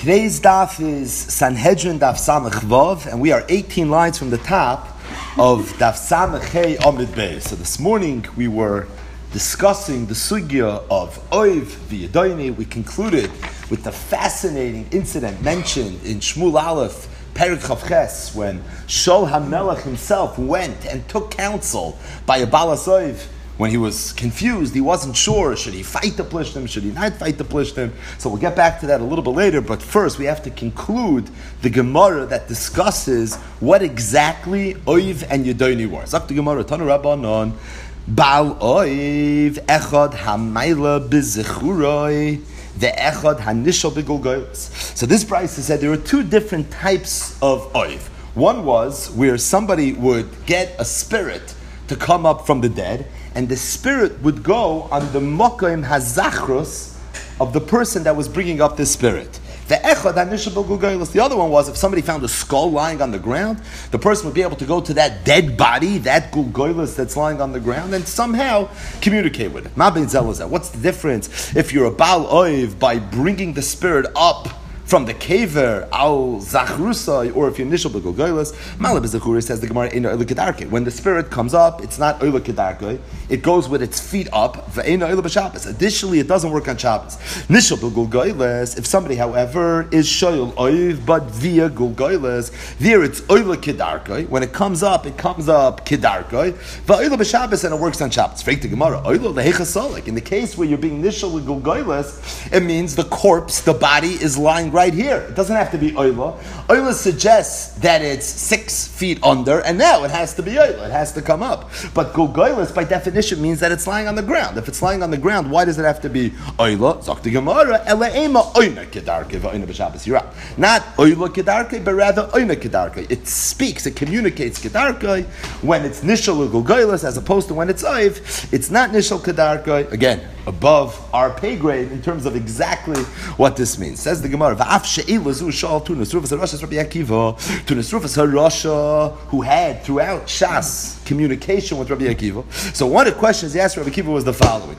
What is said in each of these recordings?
Today's daf is Sanhedrin daf Samach Vav, and we are 18 lines from the top of daf Samach Hey Amid Bey. So this morning we were discussing the sugya of Oiv v'Yadoini. We concluded with the fascinating incident mentioned in Shmuel Aleph, Perik Chav Ches, when Shaul HaMelech himself went and took counsel by a Balas Oiv. When he was confused, he wasn't sure, should he fight the Plishtim, should he not fight the Plishtim? So we'll get back to that a little bit later, but first we have to conclude the Gemara that discusses what exactly Oiv and Yadoini were. Zak the Gemara, Tanu Rabbanon, Baal Oiv, Echad HaMayla B'Zechuroi, the Echad HaNishal B'Gulgoyos. So this Brisa said there were two different types of Oiv. One was where somebody would get a spirit to come up from the dead, and the spirit would go on the Mokaim HaZachrus of the person that was bringing up the spirit. The other one was if somebody found a skull lying on the ground, the person would be able to go to that dead body, that Gulgoylis that's lying on the ground, and somehow communicate with it. What's the difference if you're a Baal Oiv by bringing the spirit up from the kaver al zachrusai, or if you're nishal b'gulgoylos, malab b'zachuri, says the Gemara, eino oila kedarke. When the spirit comes up, it's not oila kedarke. It goes with its feet up. Ve'eino oila b'Shabbos. Additionally, it doesn't work on Shabbos. Nishal b'gulgoylos. If somebody, however, is shoyel oiv but via gulgoylos, there it's oila kedarke. When it comes up kedarke. Ve'oila b'Shabbos, and it works on Shabbos. Freik the Gemara, oila lehechasolik. In the case where you're being nishal b'gulgoylos, it means the corpse, the body, is lying right here. It doesn't have to be oila. Oila suggests that it's 6 feet under, and now it has to be oila. It has to come up. But gulgoylis, by definition, means that it's lying on the ground. If it's lying on the ground, why does it have to be oila? Zok the Gemara, elaema oina kedarke v'oina b'Shabbos. You're right. Not oila kedarke, but rather oina kedarke. It speaks, it communicates kedarke when it's nishal or gulgoylis, as opposed to when it's oiv. It's not nishal kedarke. Again, above our pay grade in terms of exactly what this means. Says the Gemara, Tunas Rufus Harasha, who had throughout Shas communication with Rabbi Akiva. So one of the questions he asked Rabbi Akiva was the following: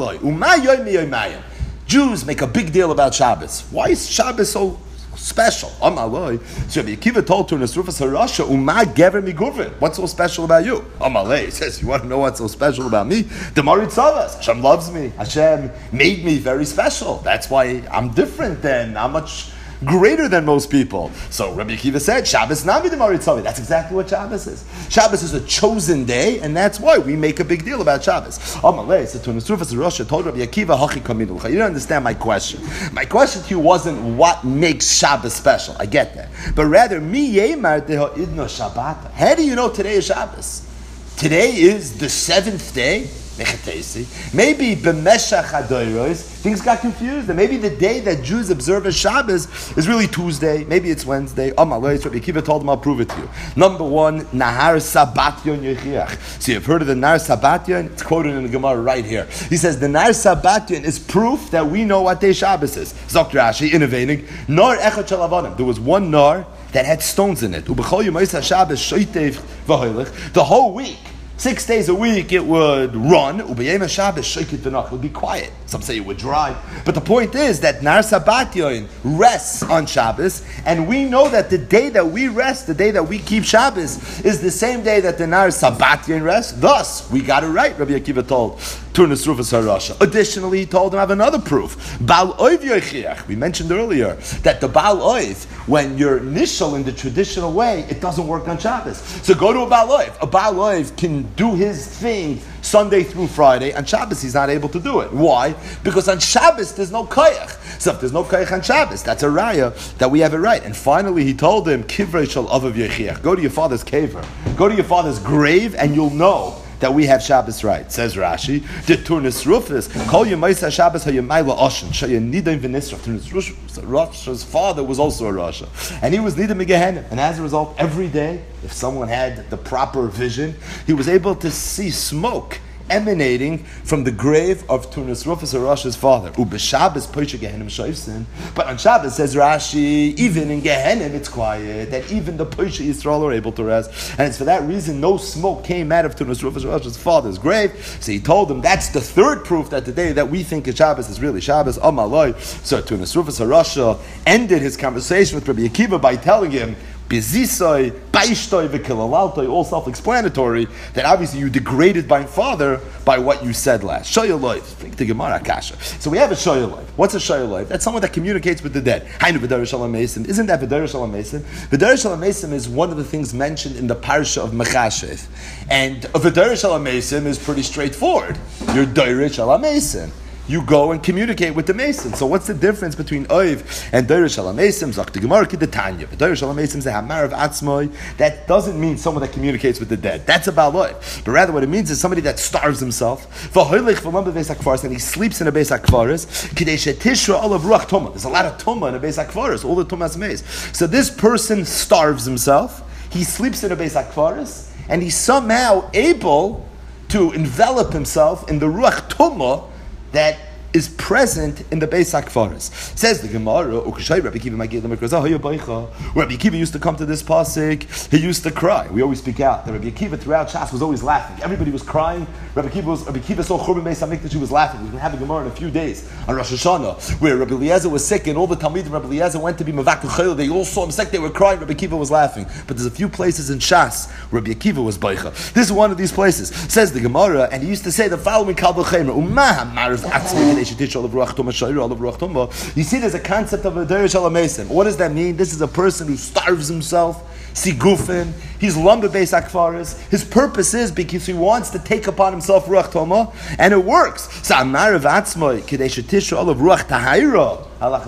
Jews make a big deal about Shabbos. Why is Shabbos so special? So Rabbi Akiva told Tunas Rufus Harasha, what's so special about you? He says, you want to know what's so special about me? The Maritzavas. Hashem loves me. Hashem made me very special. That's why I'm different I'm much greater than most people. So Rabbi Akiva said, Shabbos Nami the Maritzavi. That's exactly what Shabbos is. Shabbos is a chosen day, and that's why we make a big deal about Shabbos. So Tunas Rufus Harasha told Rabbi Akiva, Hachi Kaminucha. You don't understand my question. My question to you wasn't what makes Shabbos special. I get that. But rather, Mi Yemar Deha Idno Shabbat. How do you know today is Shabbos? Today is the 7th day. Maybe b'meshach hadoros things got confused, and maybe the day that Jews observe as Shabbos is really Tuesday. Maybe it's Wednesday. Rabbi Akiva told him, I'll prove it to you. Number one, Nahar Sabbatyon Yechiach. So you've heard of the Nahar Sabbatyon? It's quoted in the Gemara right here. He says the Nahar Sabbatyon is proof that we know what day Shabbos is. Zok Rashi, innovating. Nar echad shalavanim. There was one nar that had stones in it. The whole week, 6 days a week, it would run. It would be quiet. Some say it would dry. But the point is that Nar Sabbatyon rests on Shabbos, and we know that the day that we rest, the day that we keep Shabbos, is the same day that the Nar Sabbatyon rests. Thus, we got it right, Rabbi Akiva told Tunas Rufus Harasha. Additionally, he told him, I have another proof. Baal Oiv Yechiach. We mentioned earlier that the Baal Oiv, when you're nishal in the traditional way, it doesn't work on Shabbos. So go to a Baal Oiv. A Baal Oiv can do his thing Sunday through Friday. On Shabbos, he's not able to do it. Why? Because on Shabbos, there's no koyach. So if there's no koyach on Shabbos, that's a raya that we have it right. And finally, he told him, Kivrei shel avav yechiach. Go to your father's caver. Go to your father's grave, and you'll know that we have Shabbos right. Says Rashi, the Tunas Rufus, Kol Yemaisa Shabbos HaYemayla Oshin, Shayanidim V'Nisra. Tunas Rufus' father was also a Rasha, and he was Nidim Gehenna. And as a result, every day, if someone had the proper vision, he was able to see smoke emanating from the grave of Tunas Rufus Rasha's father. But on Shabbos, says Rashi, even in Gehenim it's quiet, that even the Poisha Yisrael are able to rest. And it's for that reason no smoke came out of Tunas Rufus Rasha's father's grave. So he told him that's the third proof that the day that we think is Shabbos is really Shabbos. So Tunas Rufus Rasha ended his conversation with Rabbi Akiva by telling him, Bezisoi, Baishtoi, V'kilalaltoi, all self-explanatory, that obviously you degraded my father by what you said last. Shoya loiv. Think the Gemara Kasha. So we have a Shoya loiv. What's a Shoya loiv? That's someone that communicates with the dead. Hainu V'darish Shalom Mesim. Isn't that V'darish Shalom Mesim? V'darish Shalom Mesim is one of the things mentioned in the parsha of Mechashev. And V'darish Shalom Mesim is pretty straightforward. You're Darish Shalom Mesim. You go and communicate with the Mason. So what's the difference between Oiv and Darish Shalom Mesim? Zok the Gemara Kidetanya. But Darish Shalom Mesim is a Hamar of Atzmoi. That doesn't mean someone that communicates with the dead. That's about Oiv. But rather what it means is somebody that starves himself. And he sleeps in a Beis HaKvaris. There's a lot of Tumah in a Beis HaKvaris. All the Tumah's maze. So this person starves himself. He sleeps in a Beis HaKvaris. And he's somehow able to envelop himself in the Ruach Tumah that is present in the Beis HaKvaris. Says the Gemara, Rabbi Akiva used to come to this pasuk, he used to cry. We always speak out. The Rabbi Akiva throughout Shas was always laughing. Everybody was crying. Rabbi Akiva saw Churban Beis HaMikdash, he was laughing. We're going to have a Gemara in a few days on Rosh Hashanah, where Rabbi Eliezer was sick and all the Talmidim Rabbi Eliezer went to be Mavak L'Chayil. They all saw him sick, they were crying, Rabbi Akiva was laughing. But there's a few places in Shas, Rabbi Akiva was Beicha. This is one of these places. Says the Gemara, and he used to say the following Kal B'Chaymer, you see, there's a concept of a Darish Shalom Mesim. What does that mean? This is a person who starves himself, Sigufin, he's lumber Beis HaKvaris. His purpose is because he wants to take upon himself Ruach Toma, and it works. So Amar of Atzmoi, Kadesh Tisha Olav Ruach Tahira.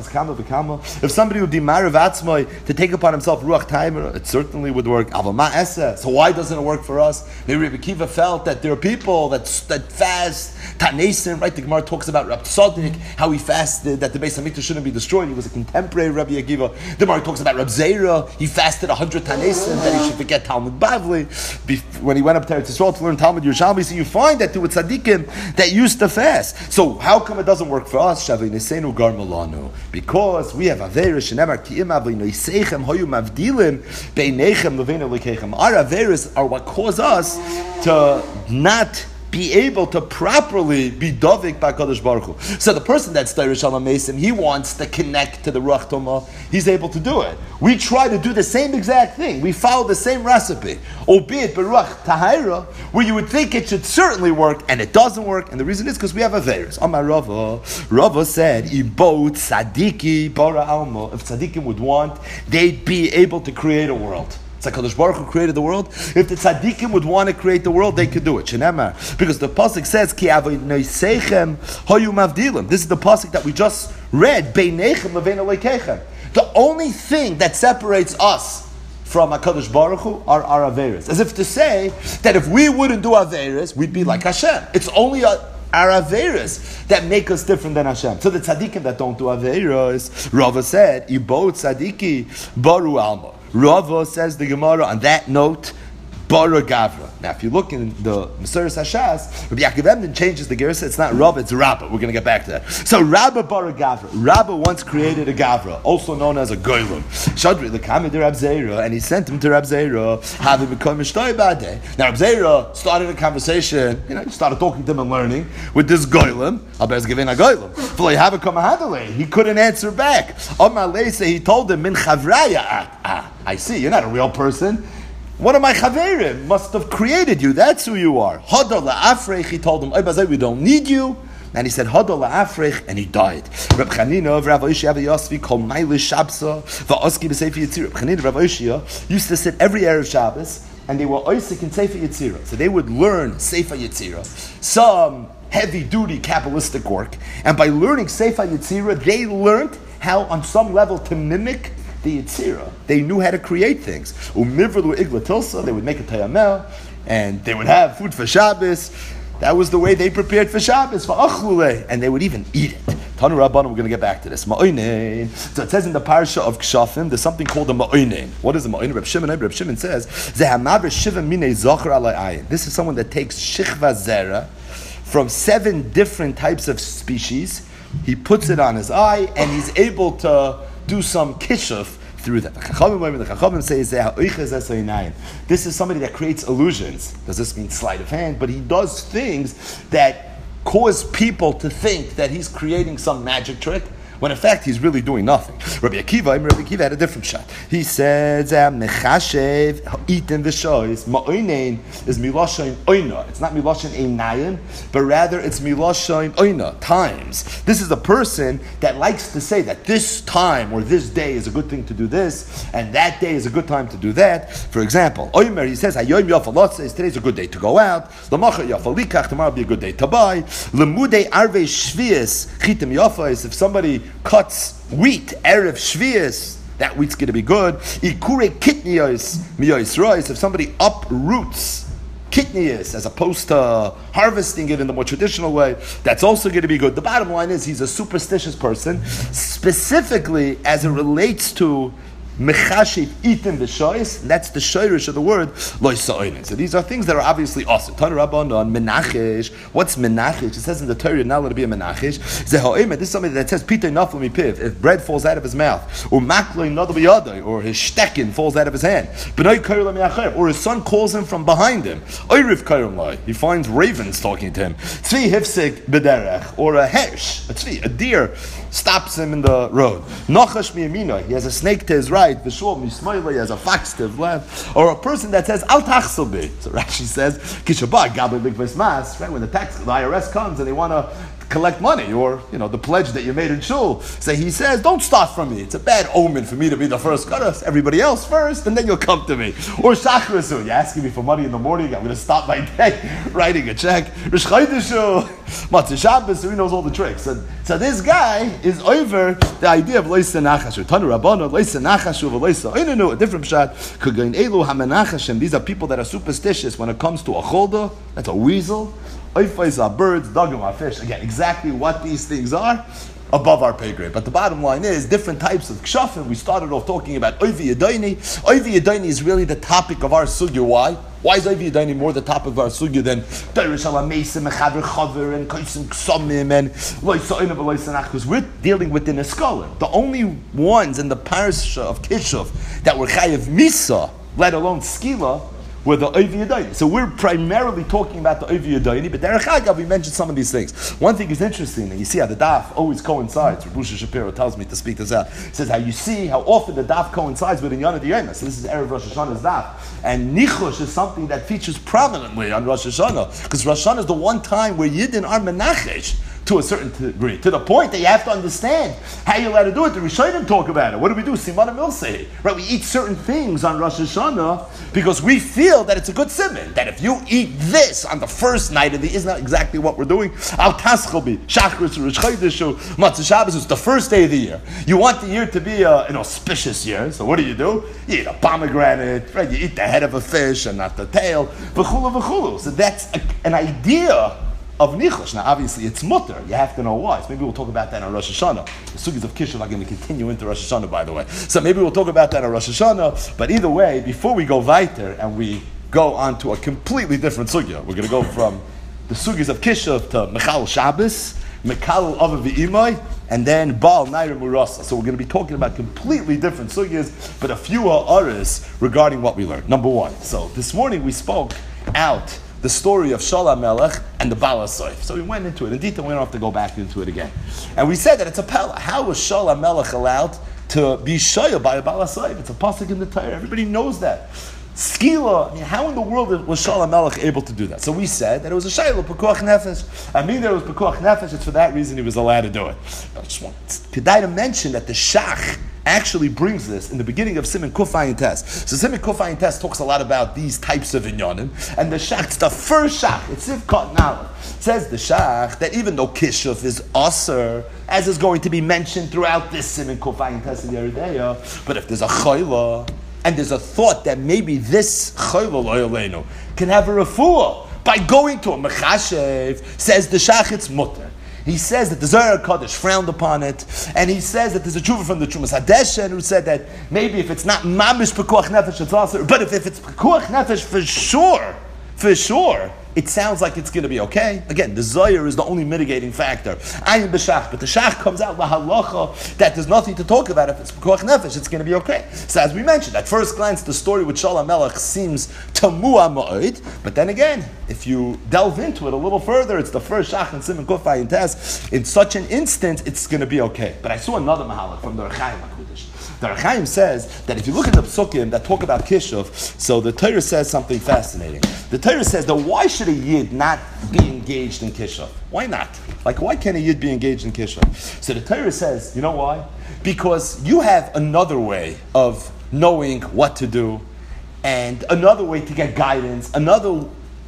If somebody would be Marav Atzmoi to take upon himself Ruach Tahira, it certainly would work. Avama Esa. So why doesn't it work for us? Maybe Rabbi Akiva felt that there are people that fast, Tanesim, right? The Gemara talks about Rabbi Tzaddik, how he fasted, that the Beis HaMikdash shouldn't be destroyed. He was a contemporary Rabbi Akiva. The Gemara talks about Rabbi Zera. He fasted 100 Tanesim, that he should forget Talmud Bavli. When he went up to Eretz Yisrael to learn Talmud Yerushalmi, so you find that there were tzaddikim that used to fast. So how come it doesn't work for us? Shavei Nesenu Gar Malanu. Because we have Averis, Shenemar Ki Im Avli Noisechem Hoyu Mavdilim Beinechem Leveinu Lekechem. Our Averis are what cause us to not be able to properly be Dovik by Kadosh Baruch Hu. So the person that's Darish Shalom Mesim, he wants to connect to the Ruach Toma, he's able to do it. We try to do the same exact thing. We follow the same recipe, albeit Baruch Tahira, where you would think it should certainly work, and it doesn't work, and the reason is because we have Averis. Amar Rava said, Ibot Tzadiki Bara Alma, if Tzadikim would want, they'd be able to create a world. It's like HaKadosh Baruch Hu created the world. If the tzaddikim would want to create the world, they could do it. Shenemar. Because the pasuk says, Ki avoid noisechem hoyu mavdilim. This is the pasuk that we just read. Beinechem levein aleikechem. The only thing that separates us from HaKadosh Baruch Hu are our averis. As if to say that if we wouldn't do averis, we'd be like Hashem. It's only our averis that make us different than Hashem. So the tzaddikim that don't do averis, Rava said, Ibot tzadiki baru alma. Rava says the Gemara on that note, Bara Gavra. Now, if you look in the Mesuras Hashas, Rabbi Yaakov Emden changes the Gersa. It's not Rava, it's Rabba. We're going to get back to that. So, Rabba Bara Gavra. Rabba once created a Gavra, also known as a Goylem. Shadri l'kamid Rab Zera, and he sent him to Rab Zera. Have him become Mishtoi Bade. Now, Rab Zera started a conversation. He started talking to him and learning with this Goylem. Abez giving a Goylem. He couldn't answer back. Omar Leise, he told him, Min Chavraya. I see, you're not a real person. One of my chaverim must have created you. That's who you are. Hadar la'afrech, he told him, we don't need you. And he said, Hadar la'afrech, and he died. Reb Chanina of Rav Oshia Yosvi called Mailish Shabsa, va'oski b'Sefer Yetzirah. Reb Chanina of Rav Oshia used to sit every Erev Shabbos, and they were oisik in Sefer Yetzirah. So they would learn Sefer Yetzirah, some heavy-duty Kabbalistic work. And by learning Sefer Yetzirah, they learned how, on some level, to mimic the Yetzirah. They knew how to create things. They would make a tayamel, and they would have food for Shabbos. That was the way they prepared for Shabbos, for Achlule, and they would even eat it. Tanu Rabbanan, we're going to get back to this. Ma'oinen. So it says in the parsha of Kshafim, there's something called a ma'oinen. What is a ma'oinen? Reb Shimon says, this is someone that takes shichva zera, from 7 different types of species. He puts it on his eye, and he's able to do some kishuf through that. The Chachamim say, this is somebody that creates illusions. Does this mean sleight of hand? But he does things that cause people to think that he's creating some magic trick, when in fact he's really doing nothing. Rabbi Akiva had a different shot. He says, "Mechashev itim v'shois ma'onein is miloshin oina." It's not miloshin einayin, but rather it's miloshin oina, times. This is a person that likes to say that this time or this day is a good thing to do this, and that day is a good time to do that. For example, Oimer, he says, "Hayoim yafalot says today's a good day to go out. Lamacha yafalikach, tomorrow will be a good day to buy. Lemudei arvei shvius chitim yafais." If somebody cuts wheat, erev shvius, that wheat's going to be good. Ikure kitnios miyos rois. If somebody uproots kitnios as opposed to harvesting it in the more traditional way, that's also going to be good. The bottom line is he's a superstitious person, specifically as it relates to mechashiv itim v'shois. That's the shirish of the word lo sa'oinen. So these are things that are obviously awesome. Tana Rabbanon menachish. What's menachish? It says in the Torah, you're not allowed to be a menachish. This is somebody that says pitay nafel mipiv. If bread falls out of his mouth, or makloi nadav biyadai, or his stekin falls out of his hand, or his son calls him from behind him. He finds ravens talking to him. Tzvi hifsik b'derech, or a hersh, a deer stops him in the road. Nachash miyamina, he has a snake to his right. V'shul mismayla, he has a fox to his left. Or a person that says al tachsel bi. So Rashi says kishabah gabli big mas. Right, when the IRS comes and they want to collect money, or the pledge that you made in shul. So he says, don't start from me. It's a bad omen for me to be the first cutter. Everybody else first, and then you'll come to me. Or shachrasu, you're asking me for money in the morning. I'm going to stop my day writing a check. Rish Chaydishu, Matzah Shabbos, so he knows all the tricks. So this guy is over the idea of loisa nachashu. Tanu Rabbana, loisa nachashu, loisa oinenu, a different pshat. Kagain elu hamenachashim. These are people that are superstitious when it comes to a cholda. That's a weasel. Oifais are birds, dagim are fish. Again, exactly what these things are, above our pay grade. But the bottom line is, different types of kshafim. We started off talking about Oivi Yadaini. Oivi Yadaini is really the topic of our sugya. Why? Why is Oivi Yadaini more the topic of our sugya than Darish Alamesim and Chaver Chaver and Kaisim Ksamim and Loisa'ina V'Loisanach? Because we're dealing with the Neskalim. The only ones in the parasha of Kishuv that were Chayev Misa, let alone Skila, were the Oivi Yadaini. So we're primarily talking about the Oivi Yadaini, but Derech Agav, we mentioned some of these things. One thing is interesting, and you see how the daf always coincides. Rabusha Shapiro tells me to speak this out. He says how you see how often the daf coincides with Inyana D'Yoma. So this is Erev Rosh Hashanah's daf. And Nichush is something that features prominently on Rosh Hashanah, because Rosh Hashanah is the one time where Yidden are menachesh to a certain degree, to the point that you have to understand how you're allowed to do it. The Rishonim talk about it. What do? Siman Milsei. Right? We eat certain things on Rosh Hashanah because we feel that it's a good siman. That if you eat this on the first night of the, isn't that exactly what we're doing? Al Taschelbi, Shachris, Rish Chaydishu, Matzah Shabbos, it's the first day of the year. You want the year to be an auspicious year, so what do? You eat a pomegranate, right? You eat the head of a fish and not the tail. V'chulu v'chulu. So that's an idea of nichush. Now, obviously, it's mutter. You have to know why. So maybe we'll talk about that on Rosh Hashanah. The sugis of Kishuv are going to continue into Rosh Hashanah, by the way. So maybe we'll talk about that on Rosh Hashanah. But either way, before we go weiter and we go on to a completely different sugya, we're going to go from the sugis of Kishuv to Mechal Shabbos, Mekal Ava V'imai, and then Baal Naira Murasa. So we're going to be talking about completely different sugyas, but a few aras regarding what we learned. Number one. So this morning we spoke out the story of Shaul HaMelech and the Baal HaSoif. So we went into it in detail. We don't have to go back into it again. And we said that it's a pella. How was Shaul HaMelech allowed to be shoyah by a Baal HaSoif? It's a pasuk in the Torah. Everybody knows that. Skila, how in the world was Shaul HaMelech able to do that? So we said that it was a shayla, pekuach nefesh. I mean, there was pekuach nefesh. It's for that reason he was allowed to do it. I just want Kedai to mention that the Shach actually brings this in the beginning of Siman Kuf Ayin Tes. So Siman Kuf Ayin Tes talks a lot about these types of inyanim, and the Shach, it's the first Shach, it's Sivkot Nala. Says the Shach that even though Kishuf is Aser, as is going to be mentioned throughout this Siman Kuf Ayin Tes in Yeridea, but if there's a Chayla, and there's a thought that maybe this Chayla Loyalenu can have a refuah by going to a Mechashev, says the Shach, it's mutter. He says that the Zohar Kodesh frowned upon it, and he says that there's a tshuva from the Trumas Hadeshen who said that maybe if it's not mamish pekuach nefesh, it's also, but if it's pekuach nefesh for sure, for sure, it sounds like it's going to be okay. Again, the Zohar is the only mitigating factor. Ayin b'shach, but the shach comes out lahalacha that there's nothing to talk about. If it's pekuach nefesh, it's going to be okay. So as we mentioned, at first glance, the story with Shaul HaMelech seems tamua ma'od, but then again, if you delve into it a little further, it's the first shach and Simon Kuf Ayin Tes. In such an instance, it's going to be okay. But I saw another mahalach from the Ohr HaChaim HaKudosh. The Ohr HaChaim says that if you look at the psukim that talk about Kishuv, so the Torah says something fascinating. The Torah says that why should a Yid not be engaged in Kishuv? Why not? Like, why can't a Yid be engaged in Kishuv? So the Torah says, you know why? Because you have another way of knowing what to do, and another way to get guidance, another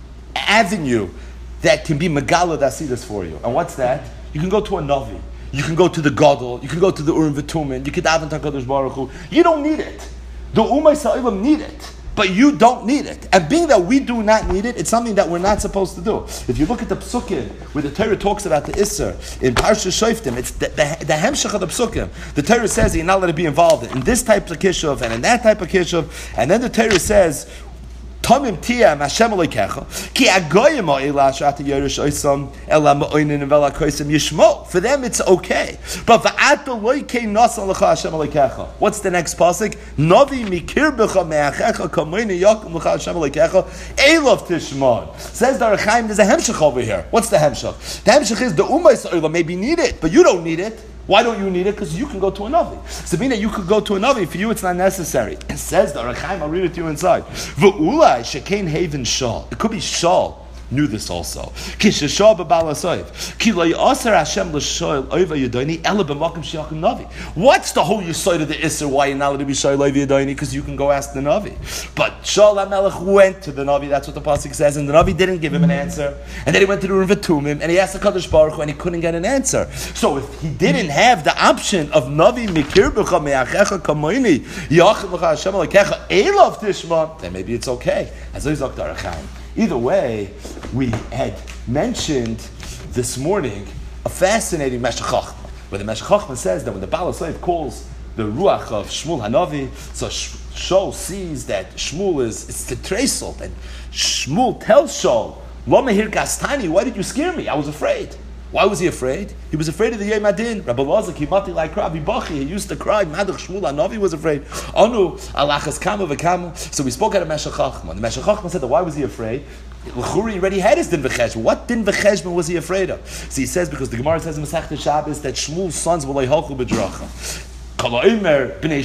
avenue that can be Megala Dasidus for you. And what's that? You can go to a Navi. You can go to the Gadol, you can go to the Urim V'Tumim, you can daven to HaKadosh Baruch Hu. You don't need it. The Ummah Sa'ilim need it, but you don't need it. And being that we do not need it, it's something that we're not supposed to do. If you look at the Psukim, where the Torah talks about the Isser, in Parsha Shoftim, it's the Hemshech of the Psukim. The Torah says that you're not allowed to be involved in this type of Kishuv and in that type of Kishuv, and then the Torah says, Tamim tiyam Hashem Elokecha ki agoyim ha'ila asher ata yerush oisam ela ma'oinin v'ela koisem yishmo. For them it's okay, but v'ata loikei nasan l'cha Hashem Elokecha. What's the next pasuk? Navi mikir b'cha me'achecha kamoini yakum l'cha Hashem Elokecha elov tishmon. Says the Ohr HaChaim, there's a hemshech over here. What's the hemshech? The hemshech is the ummah Yisrael maybe need it, but you don't need it. Why don't you need it? Because you can go to a Navi. So being that you could go to a Navi, for you it's not necessary. It says the Ohr HaChaim, I'll read it to you inside. V'ulai shekain haven shal. It could be shal. Knew this also. Ki sheshal b'bal hasoif. Ki lo yasser Hashem l'shoil oiva yadoni ela b'makom sheyakim Navi. What's the whole yesod of the Isser? Why you're not allowed to be shoil oiva yadoni? Because you can go ask the Navi. But Shaul HaMelech went to the Navi. That's what the pasuk says, and the Navi didn't give him an answer. And then he went to the Urim V'Tumim and he asked the Kadosh Baruch Hu and he couldn't get an answer. So if he didn't have the option of Navi mikir b'cha me'achecha kamoini yakim l'cha Hashem Elokecha elov tishma, then maybe it's okay. As I zok the Ohr HaChaim. Either way, we had mentioned this morning a fascinating Meshech Chochmah, where the Meshech Chochmah says that when the Baal HaSoif calls the Ruach of Shmuel Hanavi, so Shaul sees that Shmuel it's the Tresel, that Shmuel tells Shaul, Lo mehir gastani, why did you scare me? I was afraid. Why was he afraid? He was afraid of the Yom Adin. Rabbi Lazar kimati like Rabbi Bachi. He used to cry. Madach Shmuel Hanavi was afraid. Anu alachas kama v'kama. So we spoke at a Meshech Chochmah. The Meshech Chochmah said that why was he afraid? L'churi already had his din v'cheshbon. What din v'cheshbon was he afraid of? So he says because the Gemara says in Masechta Shabbos that Shmuel's sons were leihalchu b'dracha. But at the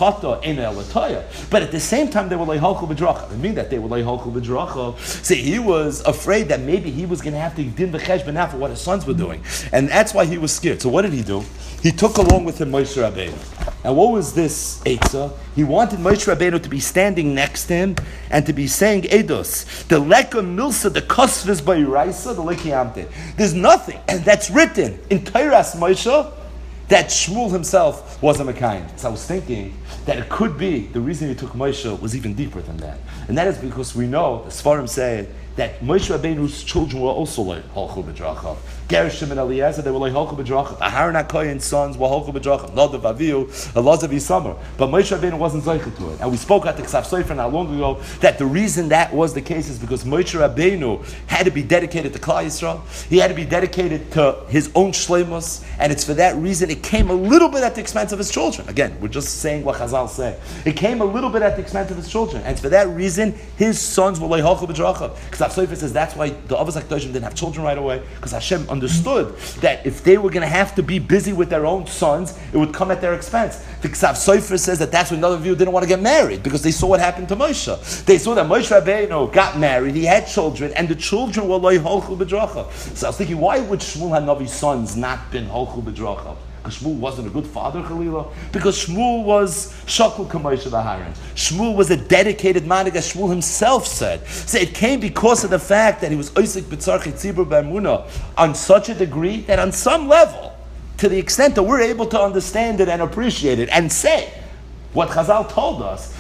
same time, they were leihalchu b'dracha. I mean that they were leihalchu b'dracha. See, he was afraid that maybe he was going to have to din v'cheshbon now for what his sons were doing, and that's why he was scared. So what did he do? He took along with him Moshe Rabbeinu. And what was this eitzah? He wanted Moshe Rabbeinu to be standing next to him and to be saying Eidos, the leka milsa, the kosvis ba'iraisa, the lekiyamte. There's nothing, and that's written in Teiras Moshe, that Shmuel himself was a Mekayim. So I was thinking that it could be the reason he took Moshe was even deeper than that. And that is because we know, the Sfarim say, that Moshe Rabbeinu's children were also like Holchu B'drachav. Gershom and Eliezer, they were like Holchu B'drachav. Aharon HaKohen's sons were Holchu B'drachav. Nadav Avihu, Elazar V'Samar. But Moshe Rabbeinu wasn't zeicher to it. And we spoke at the Ksav Sofer not long ago that the reason that was the case is because Moshe Rabbeinu had to be dedicated to Klal Yisrael. He had to be dedicated to his own shleimus, and it's for that reason it came a little bit at the expense of his children. Again, we're just saying what Chazal say. It came a little bit at the expense of his children, and it's for that reason his sons were like Holchu B'drachav. Ksav Sofer says that's why the Avos HaKadoshim didn't have children right away, because Hashem understood that if they were going to have to be busy with their own sons, it would come at their expense. The Ksav Sofer says that that's when another of you didn't want to get married, because they saw what happened to Moshe. They saw that Moshe Rabbeinu got married, he had children, and the children were like Holchu B'drachav. So I was thinking, why would Shmuel HaNavi's sons not been Holchu B'drachav? Because Shmuel wasn't a good father, Chalila. Because Shmuel was Shakul Kamoshe B'Haran. Shmuel was a dedicated man, as Shmuel himself said. So it came because of the fact that he was Oisik B'tzarchi Tzibur B'Emunah on such a degree that on some level, to the extent that we're able to understand it and appreciate it and say what Chazal told us,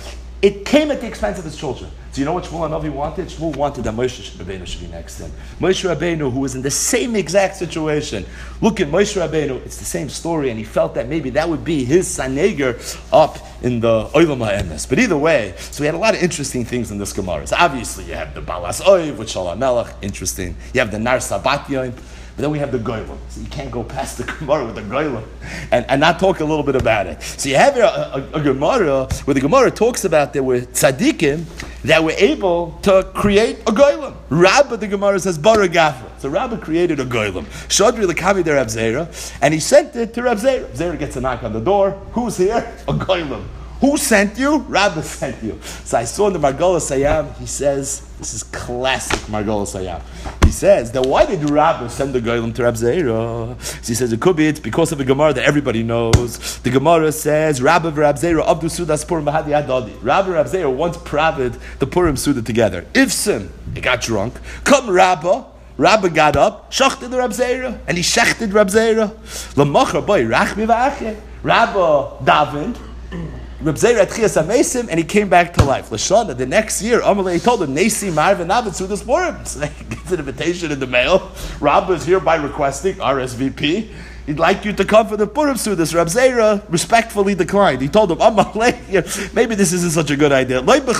it came at the expense of his children. So you know what Shmuel HaNavi wanted? Shmuel wanted that Moshe Rabbeinu should be next to him. Moshe Rabbeinu, who was in the same exact situation. Look at Moshe Rabbeinu, it's the same story, and he felt that maybe that would be his Saneger up in the Olam HaEmes. But either way, so we had a lot of interesting things in this Gemara. So obviously you have the Balas Oiv with Shalom Melech, interesting. You have the Nar Sabat Yom. But then we have the Goylem. So you can't go past the Gemara with the Goylem and not talk a little bit about it. So you have here a Gemara where the Gemara talks about there were tzaddikim that were able to create a Goylem. Rabbah, the Gemara says, Bara Gafra. So Rabbah created a Goylem. Shadri Lekavi de Reb Zera, and he sent it to Reb Zera. Reb Zera gets a knock on the door. Who's here? A Goylem. Who sent you? Rabbah sent you. So I saw in the Margolis Hayam, he says, this is classic Margolis Hayam. He says, then why did Rabbah send the Goylem to Reb Zera? So he says, it could be it's because of the Gemara that everybody knows. The Gemara says, Rabbah and Reb Zera, Abdu Sudas Purim Bahadi Adadi. Rabbah and Reb Zera once praved the Purim Suda together. Ifsim, he got drunk. Come Rabbah. Rabbah got up, shachted the Reb Zera, and he shechted Reb Zera. L'machar boy, rachmi v'ache. Rabbah davened. Reb Zera at Chiyas HaMesim, and he came back to life. Lashana, the next year, Amalei told him, Nesi Marvin Navatsu this Purim. So he gets an invitation in the mail. Rabbah is hereby requesting, RSVP, he'd like you to come for the Purim Sudas. Reb Zera respectfully declined. He told him, maybe this isn't such a good idea.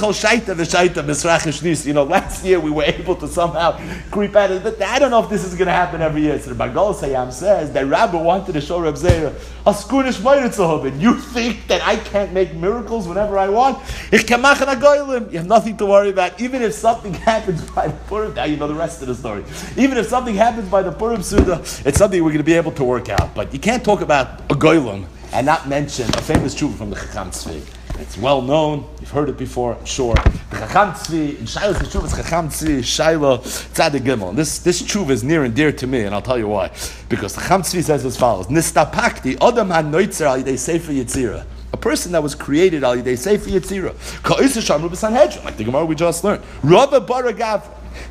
You know, last year we were able to somehow creep out of it, but I don't know if this is going to happen every year. So the Bagol Sayam says that Rabbah wanted to show Reb Zera, you think that I can't make miracles whenever I want? You have nothing to worry about. Even if something happens by the Purim, now you know the rest of the story. Even if something happens by the Purim Suda, it's something we're going to be able to work out. But you can't talk about a Goylem and not mention a famous tshuva from the Chacham Tzvi. It's well known. You've heard it before, I'm sure. The Chacham Tzvi, in Shiloh's tshuva, it's Chacham Tzvi, Shiloh, Tzadik Gimel. And this tshuva is near and dear to me, and I'll tell you why. Because the Chacham Tzvi says as follows: Nistapakti Adam HaNoitzer Al Yidei Sefer Yetzirah. A person that was created Al Yidei Sefer Yetzirah. Ka'isa Shamru B'Sanhedrin, like the Gemara we just learned. Rabba Baragav.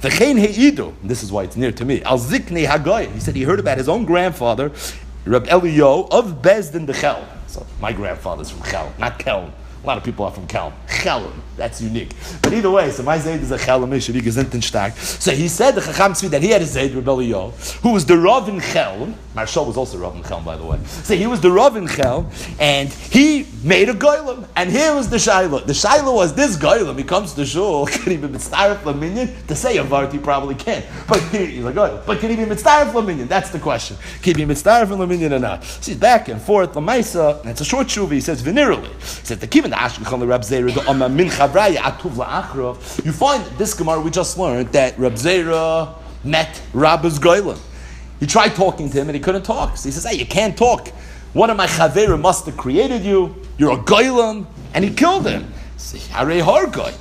This is why it's near to me. Al Ziknei Hagoy. He said he heard about his own grandfather, Reb Eliyahu of Bezdin the Chel. So my grandfather's from Chel, not Kelm. A lot of people are from Kelm. Chelm, that's unique. But either way, so my Zayd is a Chelamish, so he said the Chacham Tzvi that he had a Zayd, Reb Eliyahu, who was the Rav in Chelm. Marshal was also Rav in Chelm, by the way. So he was the Rav in Chelm, and he made a Goylem. And here was the Shaila. The Shaila was this Goylem. He comes to Shul, can he be mitzaref laminyan? To say a Vart, he probably can. But he's a Goylem. But can he be mitzaref laminyan? That's the question. Can he be mitzaref laminyan or not? So he's back and forth. Lamaisa, and it's a short shuva. He says venerally. He says the Kivin Ashkechon the Reb Zera the Min Chavraya Atuv LaAchra. You find this Gemara we just learned that Reb Zera met Rabbah's Goylem. He tried talking to him and he couldn't talk. So he says, hey, you can't talk. One of my Chaverim must have created you. You're a Goylem. And he killed him. Harei Hargoy.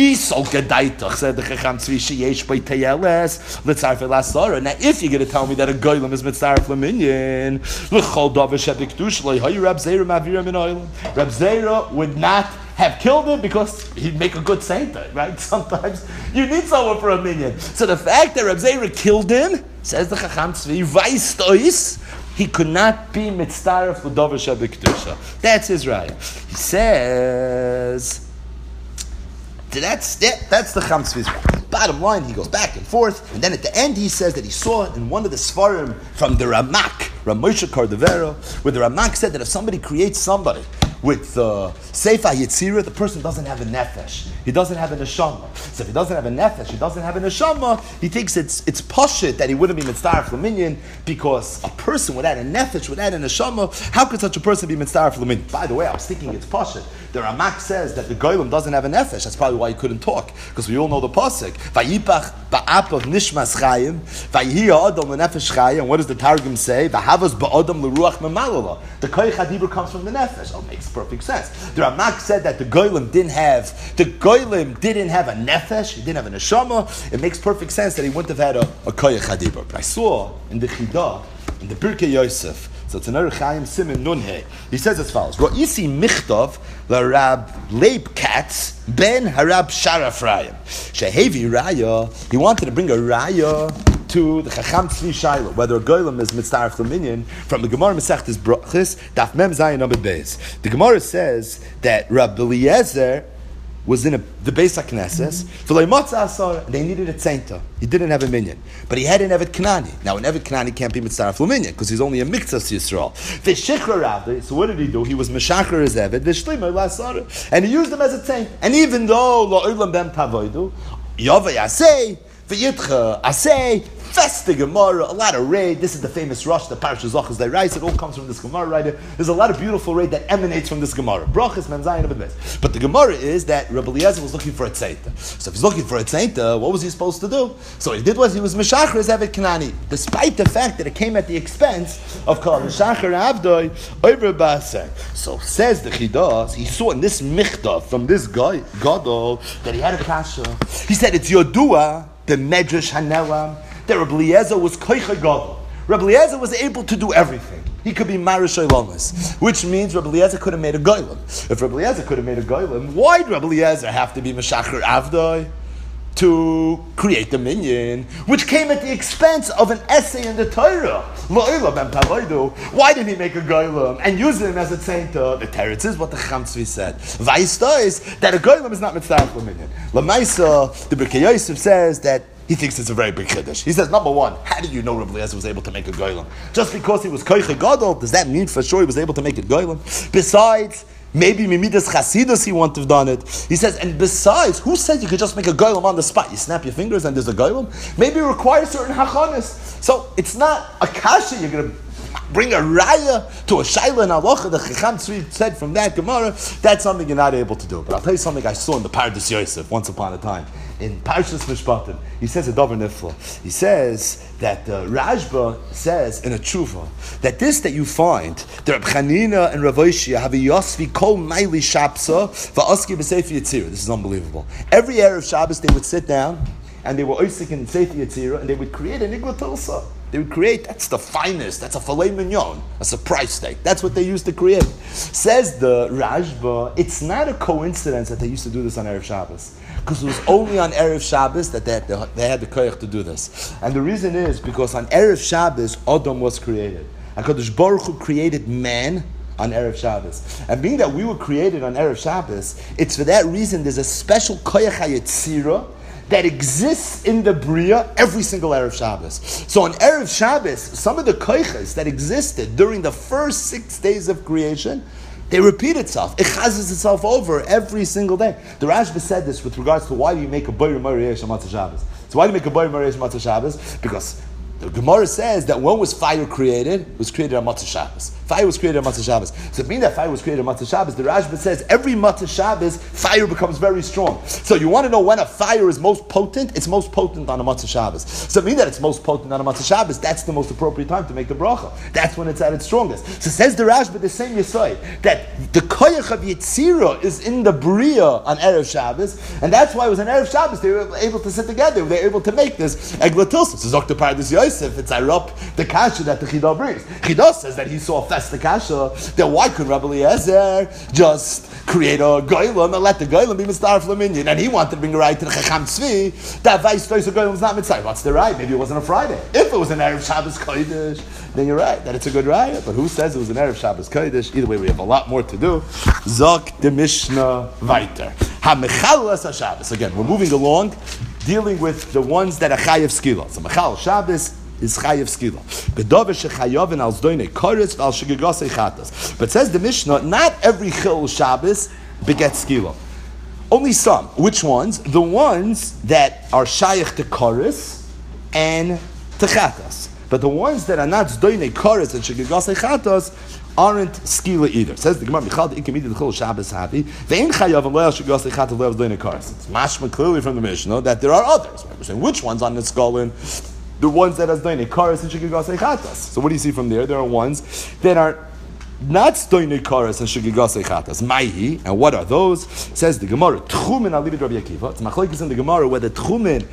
Said the Chacham Tzvi sheyesh by teyeles l'tzarfei lasara. Now, if you're going to tell me that a Goylem is mitzaref laminyan, l'chol davar shebikdush lo'hay Reb Zera mavira min oilam. Reb Zera would not have killed him because he'd make a good saint, right? Sometimes you need someone for a minion. So the fact that Reb Zera killed him, says the Chacham Tzvi, vaystois, he could not be mitzaref l'davar shebikdusha. That's his right. He says. That's the Chacham Tzvi's right. Bottom line, he goes back and forth, and then at the end he says that he saw in one of the Sfarim from the Ramak, Ramosha Cardavero, where the Ramak said that if somebody creates somebody with Sefer Yetzirah, the person doesn't have a nefesh. He doesn't have a neshama. So if he doesn't have a nefesh, he doesn't have a neshama, he thinks it's pashut that he wouldn't be mitzaref laminyan, because a person without a nefesh, without a neshama, how could such a person be mitzaref laminyan? By the way, I was thinking it's pashut. The Ramak says that the Goylem doesn't have a nefesh. That's probably why he couldn't talk, because we all know the pasuk. Vayipach ba'apav nishmas chayim, vayihi ha'adam l'nefesh chayim. And what does the Targum say? V'havas ba'adam l'ruach memalala. The koyach hadibur comes from the nefesh. Oh, makes perfect sense. The Ramak said that the Goylem didn't have a nefesh. He didn't have a neshama. It makes perfect sense that he wouldn't have had a koyach hadibur. But I saw in the Chidah, in the Pirkei Yosef. So it's another Chaim Simen Nunhe. He says as follows: Ro'isi michtav l'Rab Leib Katz ben Harab Sharafrayim shehevi raya. He wanted to bring a raya to the Chacham Tzvi Shaila, whether a Goylem is mitzaref laminyan, from the Gemara Masechtas Brachos Daf Mem Zayin Amud Beis. The Gemara says that Rab Eliezer was in the Beis HaKnesses, they needed a tzenta. He didn't have a minyan. But he had an Evet Kanani. Now, an Evet Kanani can't be mitzaref l'minyan, because he's only a miktzas Yisrael. So what did he do? He was meshacher his Evet, and he used him as a tzenta. And even though, lo'olam bem tavoidu, yavai asay, v'yitcha asay, Festa Gemara, a lot of raid. This is the famous Rosh, the Parashat Zochas Dairais. It all comes from this Gemara right here. There's a lot of beautiful raid that emanates from this Gemara. Brachas Mem Zayin Abed Beis. But the Gemara is that Rabbi Eliezer was looking for a tzeta. So if he's looking for a tzeta, what was he supposed to do? So what he did was he was Meshacher as Evet Kanani, despite the fact that it came at the expense of Kol Meshacher Avdoi over Basek. So says the Chidas, he saw in this Michtav from this guy Gadol that he had a kasha. He said it's Yodua the Medrash Hanelam that Rabbi Eliezer was koicha gadol. Rabbi Eliezer was able to do everything. He could be marish olamas, which means Rabbi Eliezer could have made a goylem. If Rabbi Eliezer could have made a goylem, why did Rabbi Eliezer have to be meshacher avdoi to create the minyan, which came at the expense of an essay in the Torah? Why did he make a goylem and use him as a tzenta? The teretz is what the Chacham Tzvi said. Vaista is that a goylem is not mitzvah l'minyan. Lamaisa, the Birkei Yosef says that he thinks it's a very big chiddush. He says, number one, how did you know Rabbi Eliezer was able to make a goylem? Just because he was koiche gadol, does that mean for sure he was able to make a goylem? Besides, maybe Mimidas Chasidus he wouldn't have done it. He says, and besides, who said you could just make a goylem on the spot? You snap your fingers and there's a goylem? Maybe it requires certain hachanis. So it's not a kasha you're going to bring a raya to a shaila and halacha. The Chacham Tzvi said from that Gemara, that's something you're not able to do. But I'll tell you something I saw in the Pardes Yosef once upon a time. In Parshas Mishpatim, he says a davar nifla. He says that Rashba says in a tshuva that this that you find, the Reb Chanina and Rav Oshia have a yosvi kol maili shapsa va'aski b'sefer yitzira. This is unbelievable. Every Erev Shabbos they would sit down and they were oisik in sefer yitzira and they would create an igla tilsa. They would create, that's the finest, that's a filet mignon, that's a price steak. That's what they used to create. Says the Rashba, it's not a coincidence that they used to do this on Erev Shabbos. Because it was only on Erev Shabbos that they had the koyach to do this. And the reason is because on Erev Shabbos, Adam was created. HaKadosh Baruch Hu created man on Erev Shabbos. And being that we were created on Erev Shabbos, it's for that reason there's a special koyach hayetzira that exists in the Bria every single Erev Shabbos. So on Erev Shabbos, some of the koyches that existed during the first 6 days of creation, they repeat itself. It chazes itself over every single day. The Rashba said this with regards to why do you make a Boyer Mariyesh on Matzah Shabbos. So why do you make a Boyer Mariyesh on Matzah Shabbos? Because the Gemara says that when was fire created? It was created on Matzah Shabbos. Fire was created on Matzah Shabbos. So being that fire was created on Matzah Shabbos, the Rashba says every Matzah Shabbos, fire becomes very strong. So you want to know when a fire is most potent? It's most potent on a Matzah Shabbos. So being that it's most potent on a Matzah Shabbos, that's the most appropriate time to make the bracha. That's when it's at its strongest. So says the Rashba, the same Yesod, that the koyach of Yetzirah is in the Bria on Erev Shabbos, and that's why it was on Erev Shabbos they were able to sit together, they were able to make this Egla Tilsa. So Dr. Pardes Yosef, it's Arab, the kasha that the Chidah brings. Chidah says that he saw the kasha, then why could Rabbi Eliezer just create a goylem and let the goylem be mitzvah l'minyan? And he wanted to bring a right to the Chacham Tzvi that vice versa goylem was not mitzvah. What's the right? Maybe it wasn't a Friday. If it was an Erev Shabbos Kodesh, then you're right, that it's a good raya. But who says it was an Erev Shabbos Kodesh? Either way, we have a lot more to do. Zok the Mishnah weiter. Ha-mechalas ha-Shabbos. Again, we're moving along, dealing with the ones that are chayav skila. So mechal Shabbos is chayav skila. Bedover shechayav and al zdoine koretz al shegigosei chatas. But says the Mishnah, not every chil Shabbos begets skila. Only some. Which ones? The ones that are shayach to koretz and to chatas. But the ones that are not zdoine koretz and shegigosei chatas aren't skila either. Says the Gemara, Michal de'ikim the chil Shabbos happy. Ve'in chayav and leil shegigosei chatas leil zdoine koretz. It's mashma clearly from the Mishnah that there are others. We're saying which ones on the skolin? The ones that are zdoine karas and shigigosei chatas. So what do you see from there? There are ones that are not zdoine karas and shigigosei chatas. Maihi, and what are those? Says the Gemara, Tchumen alibid Rabbi Akiva. It's machlokes in the Gemara whether Tchumen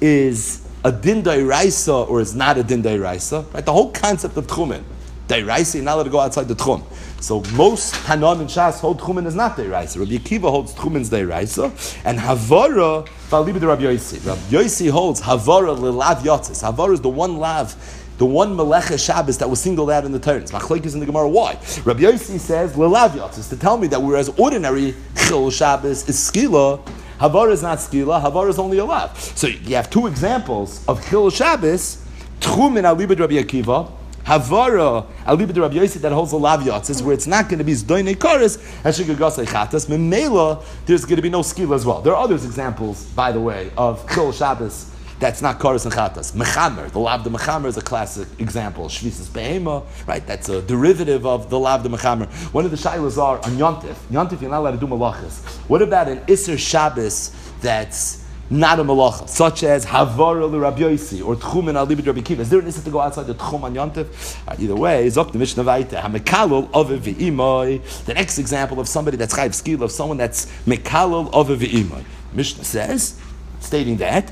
is a din dairaisa or is not a din dairaisa. Right? The whole concept of Tchumen, dairaisa, you're not allowed to go outside the Tchum. So most Tanam and Shas hold Tchumen is not Deiraisa. Rabbi Akiva holds Tchumen's Deiraisa, and Havara Valibid Rabbi Yossi. Rabbi Yossi holds Havara Lilav Yotzis. Havara is the one lav the one Melecha Shabbos that was singled out in the Torah. It's machlokes in the Gemara. Why? Rabbi Yossi says lelav yatzis, to tell me that whereas ordinary Chil Shabbos is skila, Havara is not skila, Havara is only a lav. So you have two examples of Chil Shabbos, Tchum in Alibad Rabbi Akiva, Havara Alibad Rabbi Yossi that holds a lav yatzis, where it's not going to be Zdoinei Karis, Hashigagosei Chatas, Memela, there's going to be no skila as well. There are other examples, by the way, of Chil Shabbos that's not Karis and Chatas. Mechamer, the Lav de Mechamer is a classic example. Shvisas Behema, right? That's a derivative of the Lav de Mechamer. One of the Shailas are on Yontif. Yontif, you're not allowed to do malachas. What about an Isser Shabbos that's not a malacha, such as Havara l'Rabbi Yossi or Tchum in Alibad Rabbi Akiva? Is there an Isser to go outside the Tchum on Yontif? Either way, Zok the Mishnah Vayte Hamekalol Ove v'Imoi. The next example of somebody that's Chayiv Skila, of someone that's Mekalol Ove v'Imoi. Mishnah says, stating that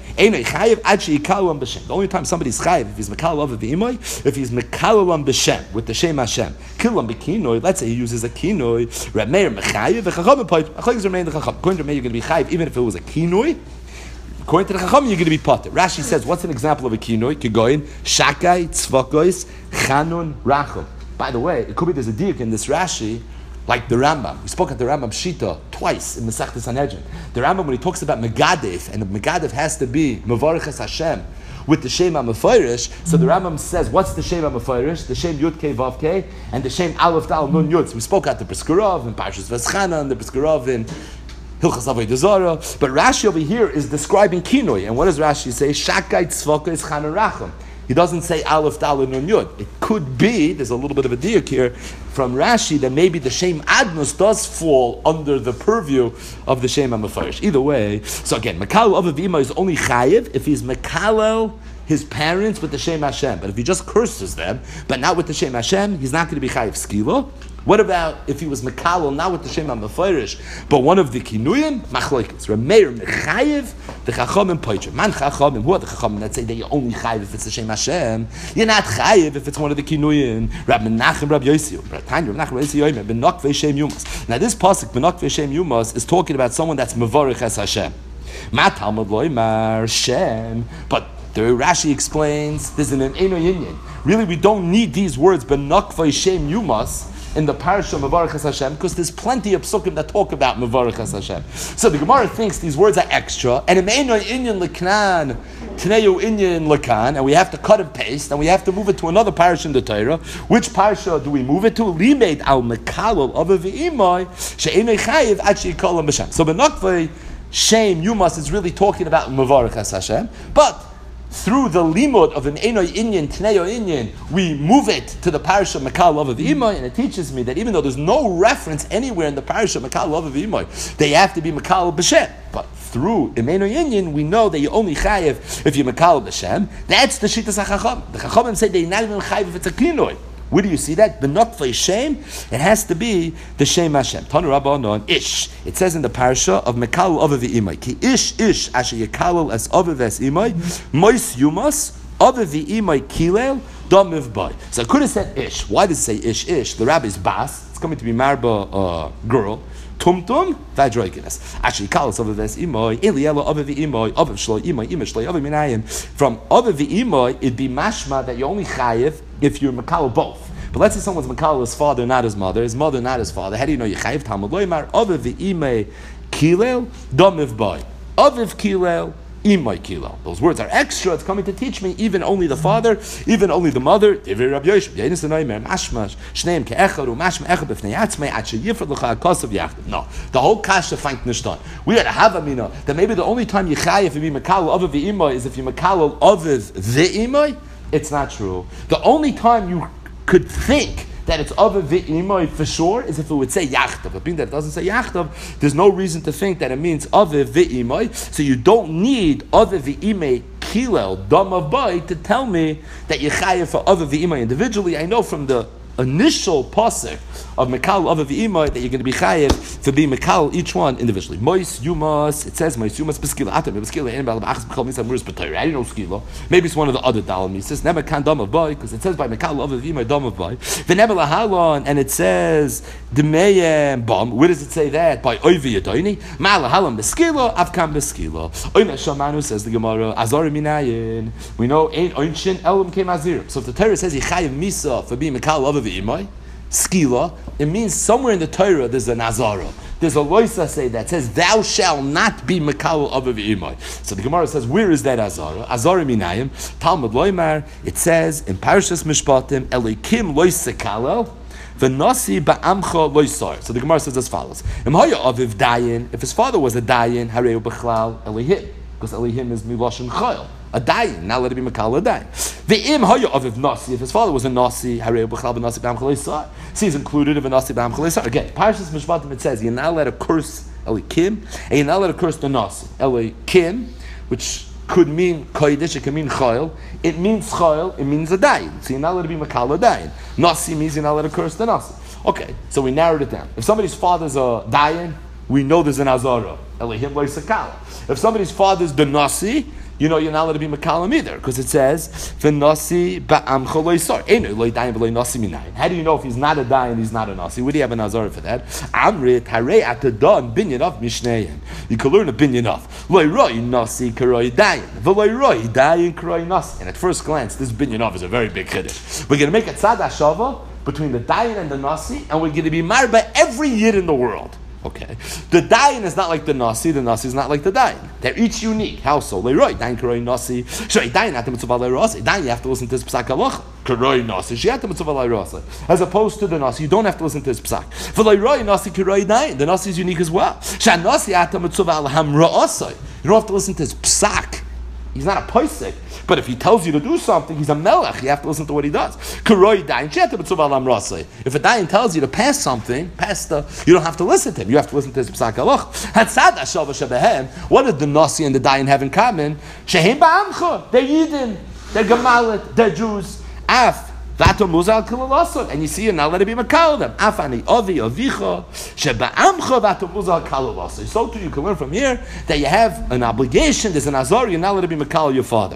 the only time somebody's chayiv if he's mekalal over v'imoy, if he's mekalal b'shem with the shem Hashem, kilam b'kinoi. Let's say he uses a kinoi. Reb Meir mechayiv v'chacham poit. Achayis remain the chacham. According to Reb Meir, you're going to be chayiv even if it was a kinoi. According to the chacham, you're going to be potter. Rashi says, what's an example of a kinoi? Kigoyin shakai tzvakois chanun rachum. By the way, it could be there's a diuk in this Rashi. Like the Rambam. We spoke at the Rambam Shita twice in Masechta Sanhedrin. The Rambam, when he talks about Megadef, and Megadef has to be Mevarechas Hashem with the Shem HaMeforish, so the Rambam says, what's the Shem HaMeforish? The Shem Yud Kei Vav Kei, and the Shem Aleph Dal Nun Yud. So we spoke at the Briskerov, and Parshas Vazchana, and the Briskerov, and Hilchas Avodah Zarah. But Rashi over here is describing Kinoi. And what does Rashi say? Shakai Tzvaka is Chanan Racham. He doesn't say Aleph Dal Nun Yud. It could be, there's a little bit of a diuk here from Rashi, that maybe the Shem Adnus does fall under the purview of the Shem HaMefarish. Either way, so again, Mekalel Av V'Ima is only chayiv if he's Mekalel his parents with the Shem Hashem. But if he just curses them, but not with the Shem Hashem, he's not going to be chayiv skila. What about if he was Mekalel, not with the Shem HaMefarish, but one of the Kinuyim? Machlokes. Rameir Mechayiv, the Chachamim Poitcher. Man Chachamim, who are the Chachamim that say that you only Chayiv if it's the Shem Hashem? You're not Chayiv if it's one of the Kinuyim. Rab Menachem Rab Yossi. Rab Menachem Rab Yossi Yoyim. Benok Shem Yumas. Now this pasuk, Benok Shem Yumas, is talking about someone that's Mevarech as Hashem. Ma Talmud Loimar Shem. But the Rashi explains, there's an Eino Yinyan. Really, we don't need these words, Benok Shem Yumas, in the parasha of Mevarechas Hashem, because there's plenty of psukim that talk about Mevarechas Hashem. So the Gemara thinks these words are extra, and Imeino Inyan Leknan, Tneu Inyan Lekan, and we have to cut and paste, and we have to move it to another parasha in the Torah. Which parasha do we move it to? Limeid al Mekalol of V'imai, She'emei Chayiv Ad She'yikolam B'Shem. So Benokvei Shem Yumas is really talking about Mevarechas Hashem, but through the limud of an Enoi Inyan, Tneo Inyan, we move it to the parasha Mekal Love of Imai, and it teaches me that even though there's no reference anywhere in the parasha Mekal Love of Imai, they have to be Mekal B'Shem. But through Enoi Inyan, we know that you only chayev if you Mekal B'Shem. That's the Shittas HaChacham. The Chachamim say they're not even chayev if it's a Kinoi. Where do you see that? Benokvei Shem, it has to be the Shem Hashem. Tanu Rabbanon Ish. It says in the parasha of Mekalel Ove v'Imai. Ki Ish Asher Yekalel as Ove v'es Imai Mois Yumas Ove v'Imai Kilel Domiv Bai. So I could have said Ish. Why does it say Ish? Ish. The rabbi's bas. It's coming to be marba girl. Tumtum v'adroikinus. Actually, kalos Ove v'es Imai Eliela Ove v'Imai Ove Shloi Imai Imai Shloi Ove Minayim. From Ove v'Imai, it'd be mashma that you only chayev if you're Mekal both. But let's say someone's Mekal his father, not his mother not his father. How do you know you chayiv? Talmud loymar Aviv v'imei kilel domiv boy. Aviv kilel imay kilel. Those words are extra. It's coming to teach me even only the father, even only the mother. Divrei Rabbi Yosef. Yenis enoymer mashmash shneim keechad u'mashma echad b'fnei atzmei ad sheyifrad l'cha hakosav yachdav. No, the whole kasha finds nishtan. We had a havamina that maybe the only time you chayiv if you be Mekal Aviv v'imay is if you Mekal Aviv v'imay. It's not true. The only time you could think that it's Ave v'imai for sure is if it would say Yachtav. But being that it doesn't say Yachtav, there's no reason to think that it means Ave v'imai. So you don't need Ave v'imai Kilel, Dam of Bai, to tell me that you're chayav for Ave v'imai individually. I know from the initial pasuk of Mekal Avav Imai that you're going to be chayev for being Mekal each one individually. Mois Yumas, it says Mois Yumas Beskila Atam Beskila Ein Bal B'Achas B'Chol Misam Murus B'Torah. How do you know Skila? Maybe it's one of the other Dalam Mises. Never Kan Dam of Boy, because it says by Mekal Avav Imai Dam of Boy. V'Neber Lahalon, and it says Demeyem Bam. Where does it say that? By Oivi Yadoini. Ma'al Lahalon Beskila Avkam Beskila. Oina Shamanu, says the Gemara Azar Minayin. We know Ein Oinshin Elam Came Azir. So if the Torah says Yichayev Misa for being Mekal Avav Imai Skila, it means somewhere in the Torah there's a Nazara. There's a loisa say that says, "Thou shalt not be Mekal Avav Imai." So the Gemara says, where is that Azara? Azara Minayim. Talmud Loimar. It says in Parashas Mishpatim, Elikim loisekalel, v'nasi ba'amcha loisar. So the Gemara says as follows: Im haya aviv dayin. If his father was a dayin, hareu b'chlal Elihim, because Elihim is miloshin chayil. A dayin, now let it be Mekal a dayin. Ve'im haya aviv nasi. If his father was a nasi, hareu b'chlal b'nasi b'amcha loisar. See, he's included in a nasi b'amcha loisar. Again, Parashas Mishpatim it says you're not allowed to curse Elikim, and you're not allowed to curse the nasi. Elikim, which could mean kodesh, it can mean chayil. It means chayil, it means a dayin. So you're not allowed to be Mekal a dayin. Nasi means you're not allowed to curse the nasi. Okay, so we narrowed it down. If somebody's father's a dayin, we know there's an azara. Elihim loisakala. If somebody's father's the nasi, you know you're not allowed to be Mekalim either, because it says v'nasi ba'amcha loisar. Einu loy dayin v'loy nasi minayin. How do you know if he's not a dayin, he's not a nasi? Where do you have an azara for that? Amrit harei atadan binyan of mishneyin. You can learn a binyan of loy roi nasi karoi dayin v'loy roi dayin karoi nasi. And at first glance, this binyan of is a very big chiddush. We're going to make a tzad hashava between the dayin and the nasi, and we're going to be married by every yid in the world. Okay, the dayin is not like the nasi is not like the dayin. They're each unique. How so? Leroy dayin karoi nasi. Shrei dayin atem mitzvah leirasi. Dayin you have to listen to his psak halacha. Karoi nasi she'atem mitzvah leirasi. As opposed to the nasi, you don't have to listen to his psak. For leiroi nasi karoi dayin, the nasi is unique as well. Shan nasi atem mitzvah alham ra'asai. You don't have to listen to his psak. He's not a posek. But if he tells you to do something, he's a melech. You have to listen to what he does. If a dayan tells you to pass something, you don't have to listen to him. You have to listen to his psak halach. What did the nasi and the dayan have in common? They're Yidden, they're Gemalit, they're Jews. And you see, you're not let it be Mekal them. So too, you can learn from here that you have an obligation, there's an azar, you're not let it be Mekal your father.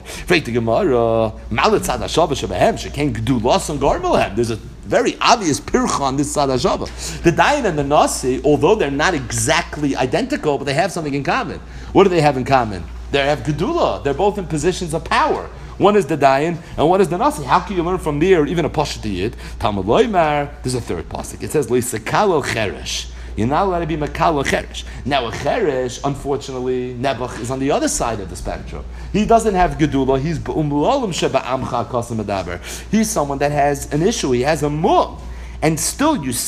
There's a very obvious pircha on this tzad hashava. The dayan and the nasi, although they're not exactly identical, but they have something in common. What do they have in common? They have gedula. They're both in positions of power. One is the dayan and one is the nasi. How can you learn from there, even a pashat yid? Talmud loymar. There's a third pasuk. It says leisakalo cheresh. You're not allowed to be makalo cheresh. Now a cheresh, unfortunately, Nebuch is on the other side of the spectrum. He doesn't have gedula. He's be'umlolim sheba'amcha kasam adaber. He's someone that has an issue. He has a mum, and still you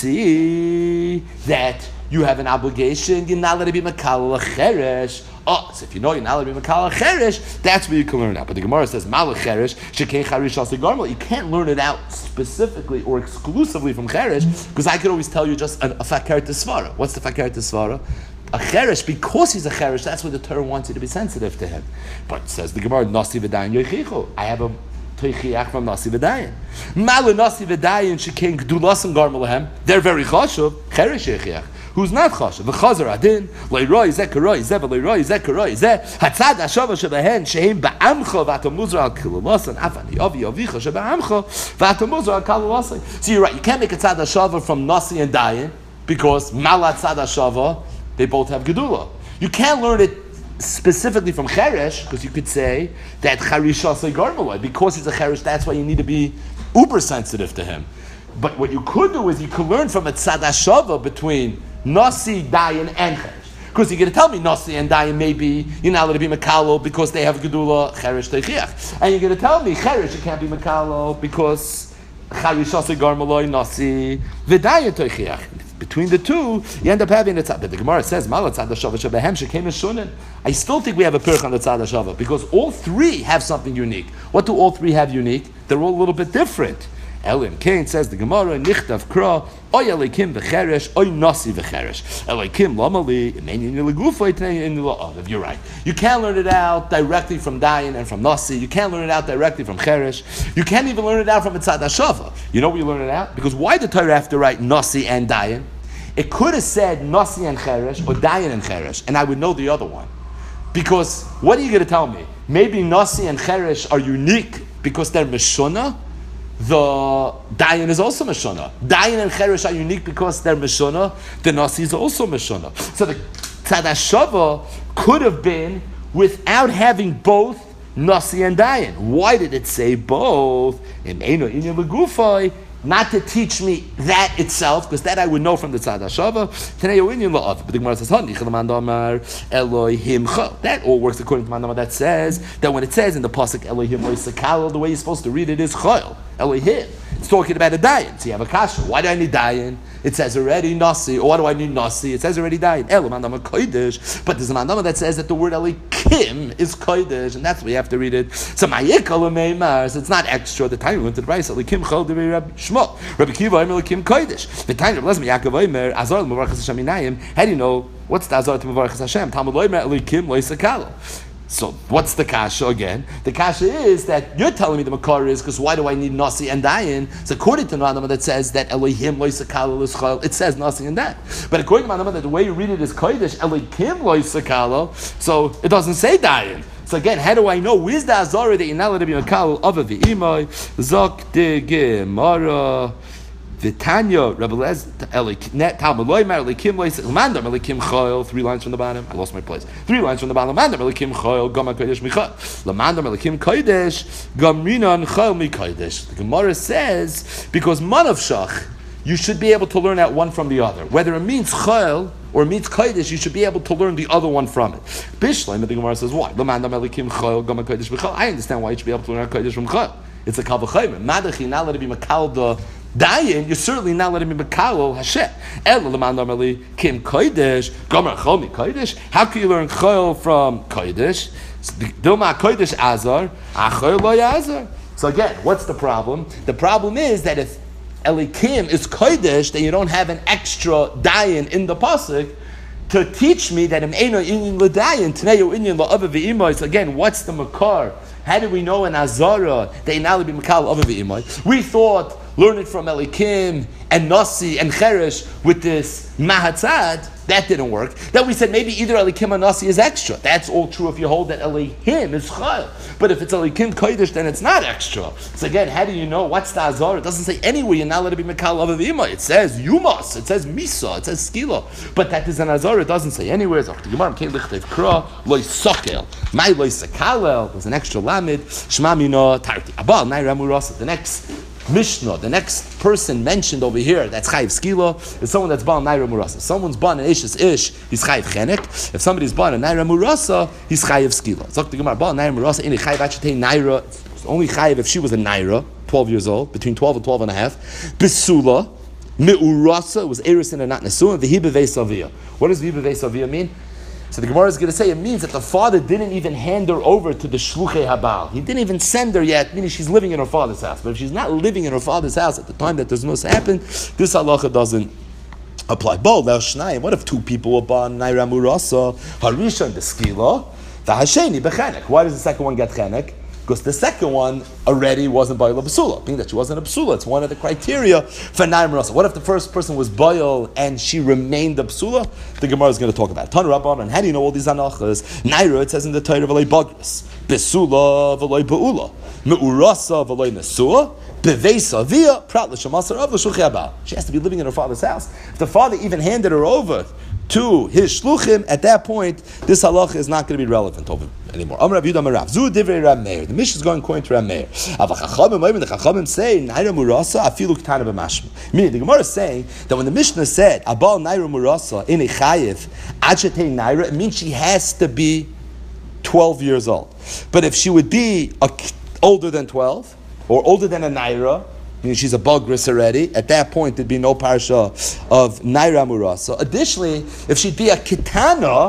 see that you have an obligation. You're not allowed to be makalo cheresh. Oh, so if you know you're not allowed to be Mekal Cheresh, that's where you can learn out. But the Gemara says, Malach Cheresh, Shekei Charish Asi Garmal. You can't learn it out specifically or exclusively from Cheresh, because I could always tell you just a Fakar Tesvara. What's the Fakar Tesvara? A Cheresh, because he's a Cheresh, that's where the Torah wants you to be sensitive to him. But it says the Gemara, Nasi V'dayin Yochichu. I have a Teichiach from Nasi V'dayin. Malu Nasi V'dayin, Shekei Gdulas and Garmalahem. They're very chashuv. Cheresh Yochiach. Who's not chashav? V'chazer adin leiroi zeh karoi zeh v'leiroi zeh karoi zeh hatzad hashava shebehen shehem ba'amcha v'atamuzra al kilulasan afani avi avicha sheba'amcha v'atamuzra al kilulasan. So you're right. You can't make a tzad hashava from nasi and dayan because malat tzad hashava they both have gedula. You can't learn it specifically from cheresh because you could say that charisha segarmaloi because he's a cheresh. That's why you need to be uber sensitive to him. But what you could do is you could learn from a tzad hashava between Nasi, Dayan, and Cheresh. Because you're going to tell me Nasi and Dayan maybe you're not allowed to be Mekalo because they have Gedula, Cheresh, Teichiach. And you're going to tell me Cheresh you can't be Mekalo because Charish, Asi, Garmaloi, Nasi, V'dayan, Teichiach. Between the two, you end up having a tzad. But the Gemara says, Malat tzad hashava shebehem shekem eshunin. I still think we have a pirch on the tzad hashava because all three have something unique. What do all three have unique? They're all a little bit different. Elim Cain says the Gemara, Nichtav Kra, Oy Elikim v'cheresh, Oy Nasi v'cheresh. Elikim lamali, Imenin Yilagufay, Tnei Yilagufay. You're right. You can't learn it out directly from Dayan and from Nasi. You can't learn it out directly from Cheresh. You can't even learn it out from Mitzad HaShava. You know where you learn it out? Because why did Torah have to write Nasi and Dayan? It could have said Nasi and Cheresh or Dayan and Cheresh, and I would know the other one. Because what are you going to tell me? Maybe Nasi and Cheresh are unique because they're Meshuna. The Dayan is also Meshuna. Dayan and Cheresh are unique because they're Meshuna. The Nasi is also Meshuna. So the Tzad HaShava could have been without having both Nasi and Dayan. Why did it say both? Not to teach me that itself, because that I would know from the Tzad HaShava. But the Gemara says, that all works according to Mandama that says that when it says in the pasuk Elohim Loisakal, the way you're supposed to read it is Chol, Elohim. It's talking about a Dayan. So you have a kasha. Why do I need Dayan? It says already Nasi. Or why do I need Nasi? It says already Dayan. Mandama Kodesh. But there's a Mandama that says that the word Elikim is Kodesh, and that's why you have to read it. So Ma'ikal Meimar. So it's not extra. The time we went to the Bryce Elikim Chol Devei Rabbi Shmuel. Rabbi Kiva Elikim Kodesh. The time Rabbi Yaakov Omer Azar L'Mavarachas Hashem Minayim. How do you know what's the Azar to Mavarachas Hashem? Talmud Omer Elikim Loisakalo. So what's the kasha again? The kasha is that you're telling me the makar is because why do I need Nasi and Dayan? So according to Mandama that says that Elohim loisakalo l'schal, it says Nasi and Dayan. But according to Mandama that the way you read it is Kodesh Elohim loisakalo, so it doesn't say Dayan. So again, how do I know? Where's the Azara that you're not allowed to be makal of a v'imai? Zok de gemara. Vitanya, Rebelez, Talmud Loimer, Elikim Lois, Mandam, Elikim Choil, 3 lines from the bottom. I lost my place. 3 lines from the bottom. Mandam, Elikim Choil, Gama Kodesh Michal. Lamandam, Elikim Kodesh, Gamrinan Choil Mi Kodesh. The Gemara says, because Manav Shach, you should be able to learn out one from the other. Whether it means Choil or it means Kodesh, you should be able to learn the other one from it. Bishleim, the Gemara says, why? Lamandam, Elikim Choil, Gama Kodesh Michal. I understand why you should be able to learn out Kodesh from Choil. It's a Kavachayim. Madachi, not let it be Makal the Dayan, you're certainly not letting me Makalo Hashem. Kim Kodesh, Gomer Chomi Kodesh. How can you learn Chol from Kodesh? Dilma Kodesh Azar, Achol Lo Yazar. So again, what's the problem? The problem is that if Elikim is Kodesh, then you don't have an extra Dayan in the pasuk to teach me that Im'eno Inyan L'Dayan, Tneyo Inyan L'Ava V'Imoy. Again, what's the Makar? How do we know in Azara that you're not allowed to be Makal Ava V'Imoy? We thought learn it from Elikim and Nasi and Cheresh with this Mahatzad. That didn't work. Then we said maybe either Elikim or Nasi is extra. That's all true if you hold that Elohim is Chayil. But if it's Elikim Kodesh, then it's not extra. So again, how do you know what's the Azar? It doesn't say anywhere you're not allowed to be Mekal of Avima. It says Yumas, it says Misa, it says Skila. But that is an Azar. It doesn't say anywhere. There's an extra Lamed. Shmamina Tarti. Abal Naira Murasa. The next Mishnah, the next person mentioned over here that's Chayiv Skila is someone that's Baal Naira Murasa. Someone's born an Ish is Ish, he's Chayiv Chenek. If somebody's born a Naira Murasa, he's Chayiv Skila. Zok the Gemara, Baal Naira Murasa, in a Chayiv Achetei Naira, it's only Chayiv if she was a Naira, 12 years old, between 12 and 12 and a half. Bisula, Me'urasa, was Erisin and not Nesua, V'hi B'vei Savia. What does V'hi B'vei Savia mean? So the Gemara is going to say it means that the father didn't even hand her over to the Shluchei Habal. He didn't even send her yet, meaning she's living in her father's house. But if she's not living in her father's house at the time that there's no happened, this halacha doesn't apply. What if 2 people were born Naira Murasa, Harisha and the Skila, the Hasheni Bechenek? Why does the second one get Chenek? Because the second one already wasn't Bayal Basula, being that she wasn't a Basula. It's one of the criteria for Naira Murasa. What if the first person was Bayal and she remained a Basula? The Gemara is going to talk about Tan Rabban, and how do you know all these anachas? Naira, it says in the Torah, V'loi Bagris, Basula, V'loi Ba'ula, Me'urasa, V'loi Nesua, B'veisa, V'ya, Prat L'Shamasar, Av L'Shulchei Haba. She has to be living in her father's house. If the father even handed her over to his shluchim, at that point, this halacha is not going to be relevant over anymore. Amar Rav Yehuda Amar Rav, Zu Divrei Rav Meir. The Mishnah is going according to Rav Meir. The Chachamim say Naira Murasa afilu Ketana b'mashma. Meaning the Gemara is saying that when the Mishnah said Abal Naira Murasa in a chayiv Achetei Naira, it means she has to be 12 years old. But if she would be older than 12 or older than a Naira, meaning she's a Bagris already, at that point there'd be no parsha of Naira Murasa. Additionally, if she'd be a Kitana,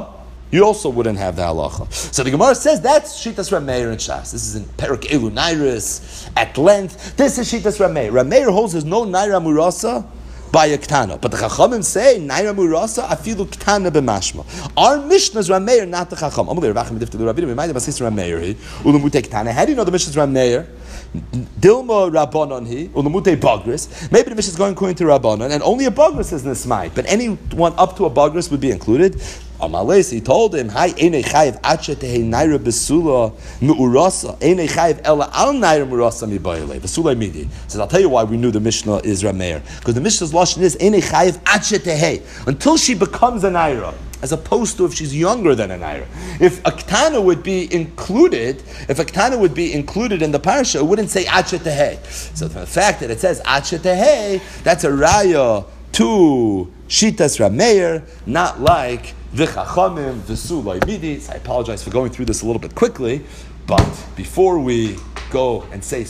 you also wouldn't have the halacha. So the Gemara says that's Shitas Rameir and Shas. This is in Perak Elu Nairis at length. This is Shitas Rameir. Rameir holds there's no Naira Murasa by a Ktana. But the Chachamim say, Naira Murasa afilu Ktana b'mashma. Our Mishnah is Rameir, not the Chacham. How do you know the Mishnah is Rameir? Dilma Rabbanon he, ulamute Bagris. Maybe the Mishnah is going according to Rabbanon, and only a Bagris is Nismai. But anyone up to a Bagris would be included. Amalei, he told him, "Hi, ene chayiv acha tehe naira besula meurasa, ene chayiv ela al naira meurasa mibayile besula midi." Says, "I'll tell you why we knew the Mishnah is Rameir, because the Mishnah's lashon is ene chayiv acha tehe, until she becomes a naira, as opposed to if she's younger than a naira. If a ktana would be included, in the parasha, it wouldn't say acha tehe. So the fact that it says acha tehe, that's a raya to shitas Rameir, not like V'chachamim, v'sulay midis. I apologize for going through this a little bit quickly, but before we go and say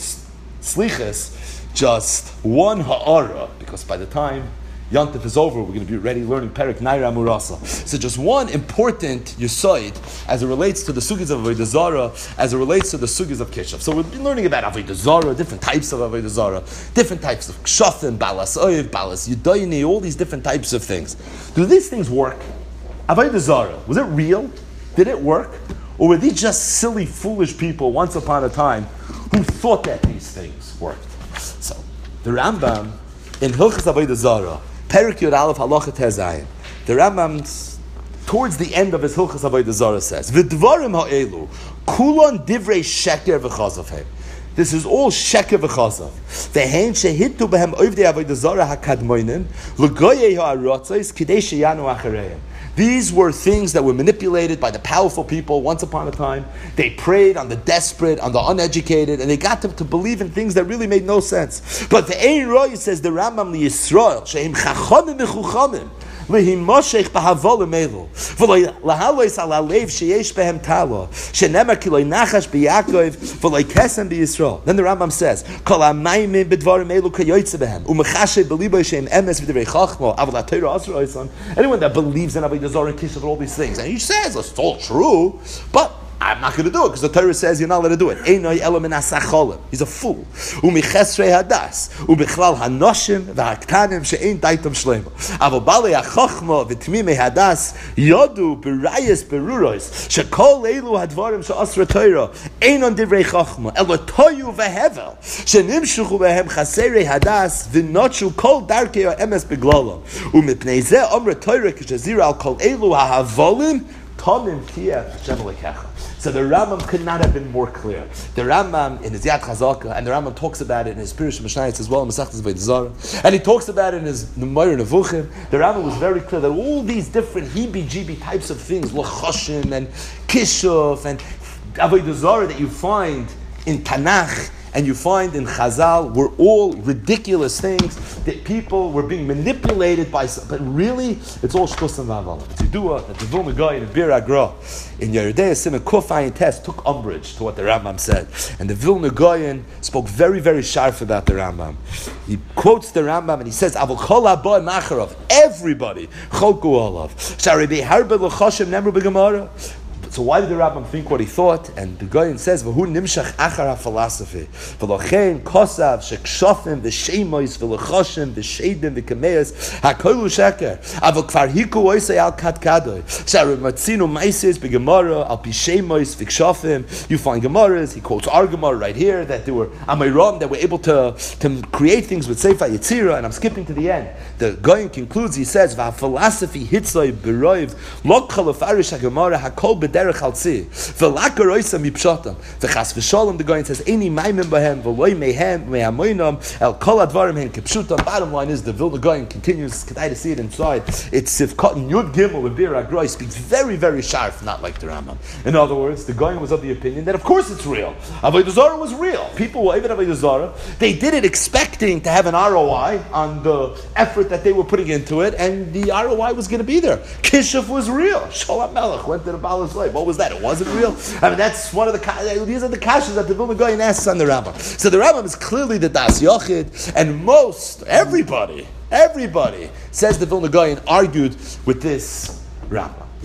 slichas, just one ha'ara, because by the time Yantif is over, we're going to be ready learning Perek Naira Murasa. So just one important yisoid as it relates to the sugis of Avodah Zarah, as it relates to the sugis of Kishav. So we've been learning about Avodah Zarah, different types of Avodah Zarah, different types of Kshafim, Balas Oiv, Balas Yudayni, all these different types of things. Do these things work? Avodah Zarah, was it real? Did it work? Or were these just silly, foolish people once upon a time who thought that these things worked? So, the Rambam in Hilchas Avodah Zarah, Perek Yud Aleph Halacha Tezayin, the Rambam towards the end of his Hilchas Avodah Zarah says, V'dvarim ha'elu, kulon divrei sheker v'chazavhem. This is all sheker v'chazav. V'hein shehitu behem ovdei Avodah Zarah hakadmoinim, l'goyei ha'arotzos, kidei sheyanu achareim. These were things that were manipulated by the powerful people once upon a time. They preyed on the desperate, on the uneducated, and they got them to believe in things that really made no sense. But the Ein Roy says the Rambam li Yisrael, she'im chachamim mechuchamim, lehimoshech b'havolim elu, v'lo lahalois al alev sheyesh behem talo, shenemar ki lo nachash b'Yakov, v'lo kesem b'Yisrael. Then the Rambam says, kol ha'mayimim b'dvarim elu kayoytze behem, u'mechashe b'libo she'im emes v'divrei chachmo, avol ha'Torah asra oisan. Anyone that believes in Avodah Zarah and Kishav and all these things, and he says it's all true, but I'm not going to do it because the Torah says you're not allowed to do it. Einoi elamin asacholim. He's a fool. Umichesrei hadas. Ubichlal hanoshim v'haktanim she'ein daitam shlema. Avo balei hachachma v'tmimei hadas yodu b'rayis beruros shekol eilu hadvarim she'asra Torah einon divrei chachma elo toyu v'hevel shenimshuchu behem chaserei hadas v'notshu kol darkei ha'emes beglalam umipnei zeh omre Torah k'shazira al kol eilu ha'havolim tomim kiyah shemelikecha. So the Rambam could not have been more clear. The Rambam in his Yad Chazaka, and the Rambam talks about it in his Pirush Mishnayos as well, Masechtas Avodah Zarah, and he talks about it in his Nemar Nevuchim. The Rambam was very clear that all these different heebie-jeebie types of things, Lochoshim and Kishuf and Avodah Zarah that you find in Tanakh and you find in Chazal were all ridiculous things that people were being manipulated by. But really, it's all shtus and v'avala. It's Yidua that the Vilna Gaon in Bir Agra in Yeridei Simon Kufayin Test took umbrage to what the Rambam said, and the Vilna Gaon spoke very, very sharp about the Rambam. He quotes the Rambam and he says, "Avol kol haba macharov, everybody cholku olav shari beharbe l'choshem nemru b'gemara." So why did the Rambam think what he thought? And the Gaon says, "V'hu nimshach achar ha-philosophy, v'lochein kosav shekshofim v'sheimois v'lechoshim v'sheidim v'kameis hakolu sheker avol kvar hiku oisei al kadkadoi shari matzinu maises b'gemara al pisheimois v'kshofim." You find Gemaras. He quotes our Gemara right here that there were Amayram that were able to create things with Sefer Yetzirah. And I'm skipping to the end. The Gaon concludes. He says, "V'ha-philosophy hitzoi b'roiv lo kalofarish ha-Gemara hakol b'derech chalzi v'lakar oisa mipshatam v'chas v'shalom." The Gaon says, "Any maimim b'hem v'loy mehem mehamoinam el kol advarim hen kipshutam." Bottom line is the Vilna Gaon continues. Kedai to see it inside. It's Sifkat and Yud Gimel with Bir Agra. He speaks very, very sharp, not like the Rambam. In other words, the Gaon was of the opinion that of course it's real. Avodah Zarah was real. People were even Avodah Zarah. They did it expecting to have an ROI on the effort that they were putting into it, and the ROI was going to be there. Kishuf was real. Shalom Melech went to the Baal Slave. What was that? It wasn't real. I mean, that's one of the. These are the kashas that the Vilna Gaon asks on the Rambam. So the Rambam is clearly the Das Yochid, and everybody says the Vilna Gaon argued with this Rambam.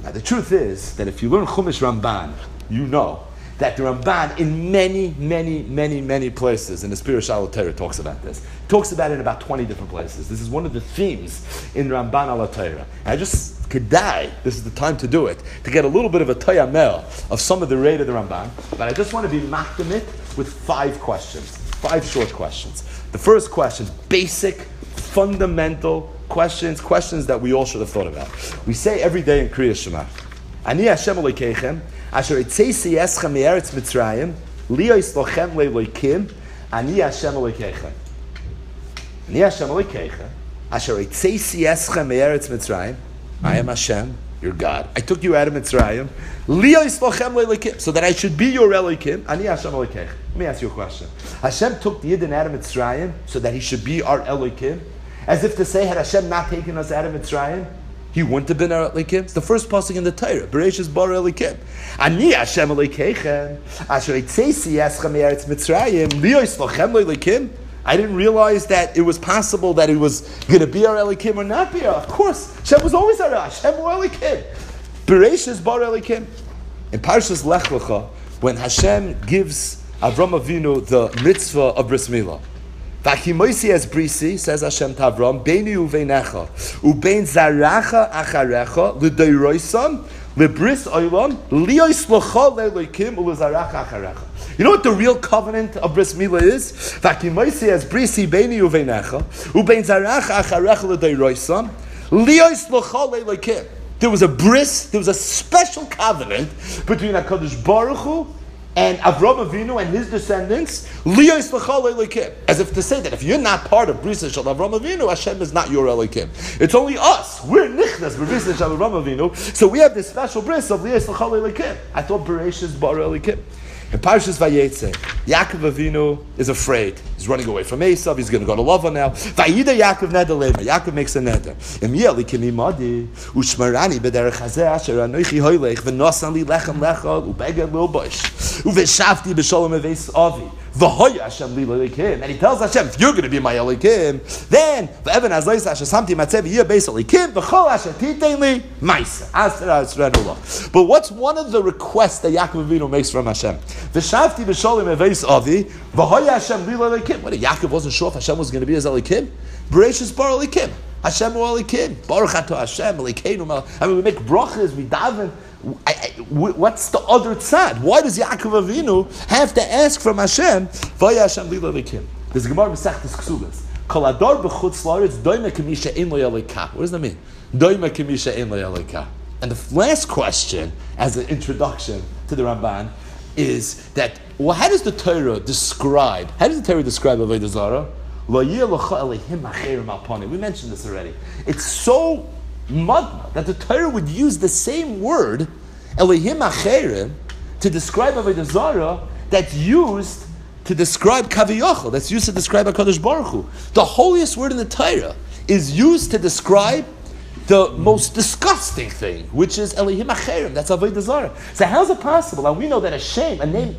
Now, the truth is that if you learn Chumash Ramban, you know that the Ramban in many places in the Spiritual Torah talks about this. Talks about it in about 20 different places. This is one of the themes in Ramban al Torah. I just could die. This is the time to do it, to get a little bit of a toyamel of some of the rate of the Ramban. But I just want to be makdamit with 5 questions, 5 short questions. The first question, basic, fundamental questions that we all should have thought about. We say every day in Kriya Shema, Ani Hashem Elokeichem, Asher Etzeisi Eschem Me'eretz Mitzrayim, Liyos Lochem Le'Elokim, Ani Hashem Elokeichem. Ani Hashem Elokeichem, Asher Etzeisi Eschem Me'eretz Mitzrayim, I am Hashem, your God. I took you out of Mitzrayim, Liyos Lochem Le'Elokim, so that I should be your Elokim, Ani Hashem Elokeichem. Let me ask you a question. Hashem took the Yidden out of Mitzrayim so that he should be our Elokim, as if to say, had Hashem not taken us out of Mitzrayim, he wouldn't have been our Elikim. It's the first pasuk in the Torah. Bereshis bara Elikim. Ani Hashem Elikeichem, asher etzeisi eschem me'eretz Mitzrayim, liyos lochem le'Elikim. I didn't realize that it was possible that it was going to be our Elikim or not be our. Of course, Hashem was always our Hashem or Elikim. Bereshis bara Elikim. In Parshas Lech Lecha, when Hashem gives Avram Avinu the mitzvah of Bris Milah, V'achimoisi es brisi, says Hashem to Avram, beini uveinecha, ubein zaracha acharecha, l'doiroisam, l'bris oilam, liyos locha le'loikim, u'l'zaracha acharecha. You know what the real covenant of Bris Milah is? V'achimoisi es brisi, beini uveinecha, ubein zaracha acharecha, l'doiroisam, liyos locha le'loikim. There was a bris, there was a special covenant between HaKadosh Baruch Hu and Avram Avinu and his descendants, Liyos L'chal Elokim. As if to say that if you're not part of Brisa Shel Avram Avinu, Hashem is not your Elokim. It's only us. We're Nichnas Brisa Shel Avram Avinu, so we have this special bris of Liyos L'chal Elokim. I thought Bereshis Bara Elokim. In Parshas Vayetze, Yaakov Avinu is afraid. He's running away from Esav. He's going to go to Lavan now. Vayida Yaakov neder lema. Yaakov makes a neder. Emi elikim imadi ushmarani b'derech hazeh asher anoichi hoylech v'nosan li lechem lechol ubeged lo bosh uveshavti b'sholom eveis avi v'hoya Hashem li l'elikim. And he tells Hashem, if you're going to be my elikim, then v'evan azleis asher samti matzeh v'yeh beis elikim v'chol asher titein li ma'isa. But what's one of the requests that Yaakov Avinu makes from Hashem? V'shavti b'sholom eveis avi v'hoya Hashem li l'elikim. What, Yaakov wasn't sure if Hashem was going to be his elikim? Bereshis bar elikim. Hashem u elikim. Baruch ato Hashem elikeinu. I mean, we make brachas, we daven. What's the other tzad? Why does Yaakov Avinu have to ask from Hashem? V'hoya Hashem li l'elikim. There's a Gemara Masechtas Ksubas. Kol adar b'chutz la'aretz doime k'misha ein lo yalika. What does that mean? Doime k'misha ein lo yalika. And the last question, as an introduction to the Ramban, is that, well, how does the Torah describe Avodah Zarah? Lo yeh l'cha elehim acherim alpani. We mentioned this already. It's so madna that the Torah would use the same word, elehim acherim, to describe Avodah Zarah that's used to describe Kaviyachol, that's used to describe HaKadosh Baruch Hu. The holiest word in the Torah is used to describe the most disgusting thing, which is Elihim Acherim, that's Avodah Zarah. So how's it possible? And we know that a name,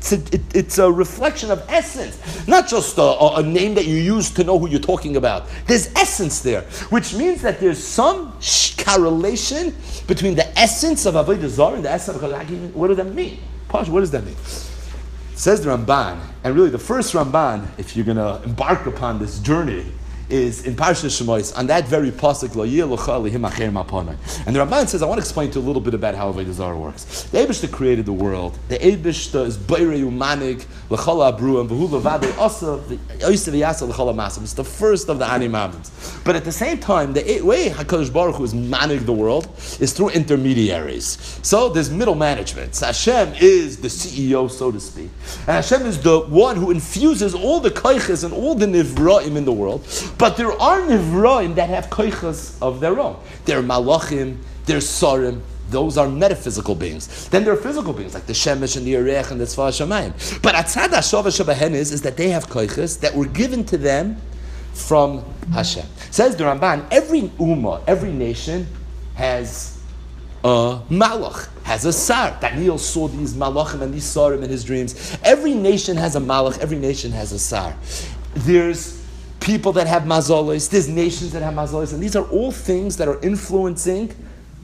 it's a reflection of essence, not just a name that you use to know who you're talking about. There's essence there, which means that there's some correlation between the essence of Avodah Zarah and the essence of HaKadosh. What does that mean? Pash, what does that mean? It says the Ramban, and really the first Ramban, if you're going to embark upon this journey, is in Parshas Shemos, on that very pasuk, Lo yeh l'cha elehim acherim alpanai. And the Ramban says, I want to explain to you a little bit about how Avodah Zarah works. The Eibishter created the world. The Eibishter is Beirei umanig l'chol abruam v'hu levadei asa v'yoyse v'yasa l'chol hamasim. It's the first of the animams. But at the same time, the way HaKadosh Baruch Hu is manig the world is through intermediaries. So there's middle management. So Hashem is the CEO, so to speak. And Hashem is the one who infuses all the koiches and all the nivraim in the world. But there are nivraim that have koiches of their own. There are malachim, there are sarim. Those are metaphysical beings. Then there are physical beings like the shemesh and the yerech and the tzva shamayim. But atzad hashava shabahen is that they have koiches that were given to them from Hashem. Says the Ramban, every ummah, every nation has a malach, has a sar. Daniel saw these malachim and these sarim in his dreams. Every nation has a malach, every nation has a sar. There's people that have mazolos, there's nations that have mazolos, and these are all things that are influencing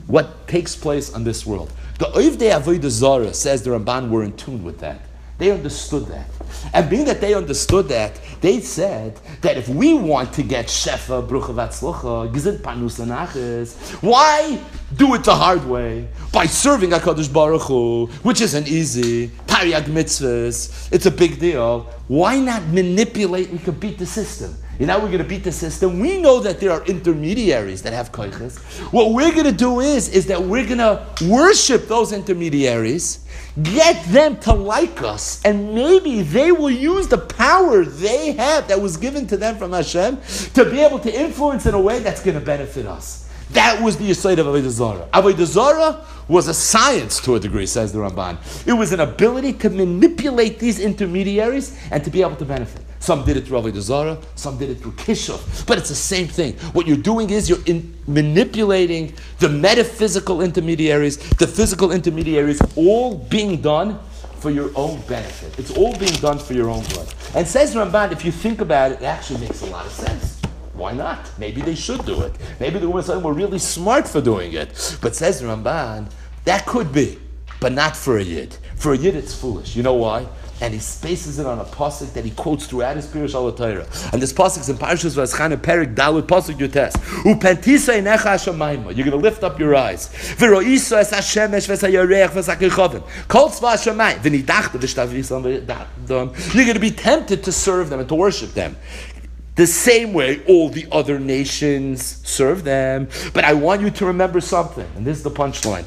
what takes place on this world. The Oivdei Avodah Zarah, says the Ramban, were in tune with that. They understood that. And being that they understood that, they said that if we want to get Shefa, Brucha Vatzlocha, Gizit Parnus Anachis, why do it the hard way? By serving HaKadosh Baruch Hu, which isn't easy, Tariag Mitzvahs, it's a big deal. Why not manipulate? We could beat the system. You know, we're going to beat the system. We know that there are intermediaries that have koiches. What we're going to do is that we're going to worship those intermediaries, get them to like us, and maybe they will use the power they have that was given to them from Hashem to be able to influence in a way that's going to benefit us. That was the Yesod of Avodah Zarah. Avodah Zarah was a science to a degree, says the Ramban. It was an ability to manipulate these intermediaries and to be able to benefit. Some did it through Avodah Zarah, some did it through Kishuv. But it's the same thing. What you're doing is you're manipulating the metaphysical intermediaries, the physical intermediaries, all being done for your own benefit. It's all being done for your own good. And says Ramban, if you think about it, it actually makes a lot of sense. Why not? Maybe they should do it. Maybe the women were really smart for doing it. But says Ramban, that could be, but not for a Yid. For a Yid, it's foolish. You know why? And he spaces it on a pasuk that he quotes throughout his Pirush Al Torah. And this pasuk is in Parshas Vaschana Perik Dalet pasuk Yutes. Upentisa inecha hashamayma. You're going to lift up your eyes. V'ro'iso es hashemesh v'sayareach v'sakirchavim. Kol tzva hashamayim. V'nidachta v'shtavisam v'dachtam. You're going to be tempted to serve them and to worship them. The same way all the other nations serve them. But I want you to remember something, and this is the punchline.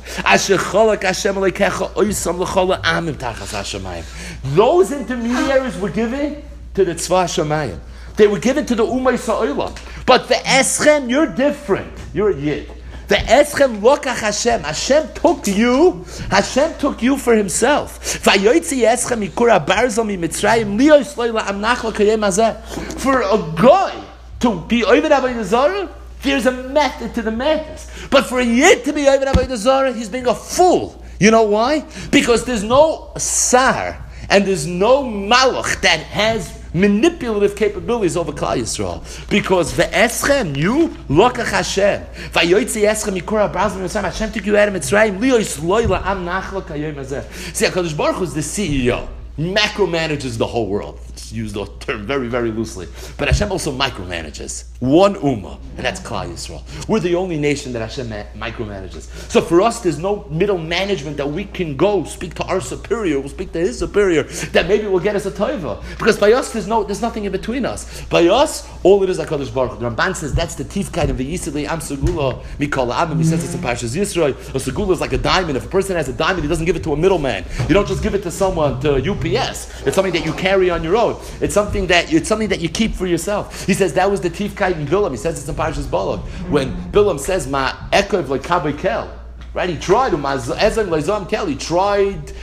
Those intermediaries were given to the Tzva Shamayim. They were given to the Umay Sa'olam. But the Eschem, you're different. You're a Yid. The Eschem lokach Hashem. Hashem took you for Himself. For a guy to be Oved Avodah Zarah, there's a method to the madness. But for a Yid to be Oved Avodah Zarah, he's being a fool. You know why? Because there's no Sar and there's no Malach that has manipulative capabilities over Klal Yisrael. Because ve'eschem, you, lokach Hashem. Va'yoytzi eschem yikor ha'brazim Yisrael. Hashem took you out of Mitzrayim. Liyois loy la'am nachla kayom hazeh. See, HaKadosh Baruch Hu is the CEO. Macromanages the whole world. Let's use the term very, very loosely. But Hashem also micromanages. One ummah, and that's Klal Yisrael. We're the only nation that Hashem micromanages. So for us, there's no middle management that we can go speak to our superior, we'll speak to his superior, that maybe will get us a tova. Because by us, there's nothing in between us. By us, all it is HaKadosh Baruch Hu. The Ramban says that's the tifkait of the Yisrael Am Segula Mikol Amim. He says it's in Parshas Yisrael. A Segula is like a diamond. If a person has a diamond, he doesn't give it to a middleman. You don't just give it to someone, to UPS. It's something that you carry on your own. It's something that you keep for yourself. He says that was the tifkait in Bilam. He says it's in Parshas Balak. When Bilam says Ma Ekov Lekabe Kel, right? He tried He tried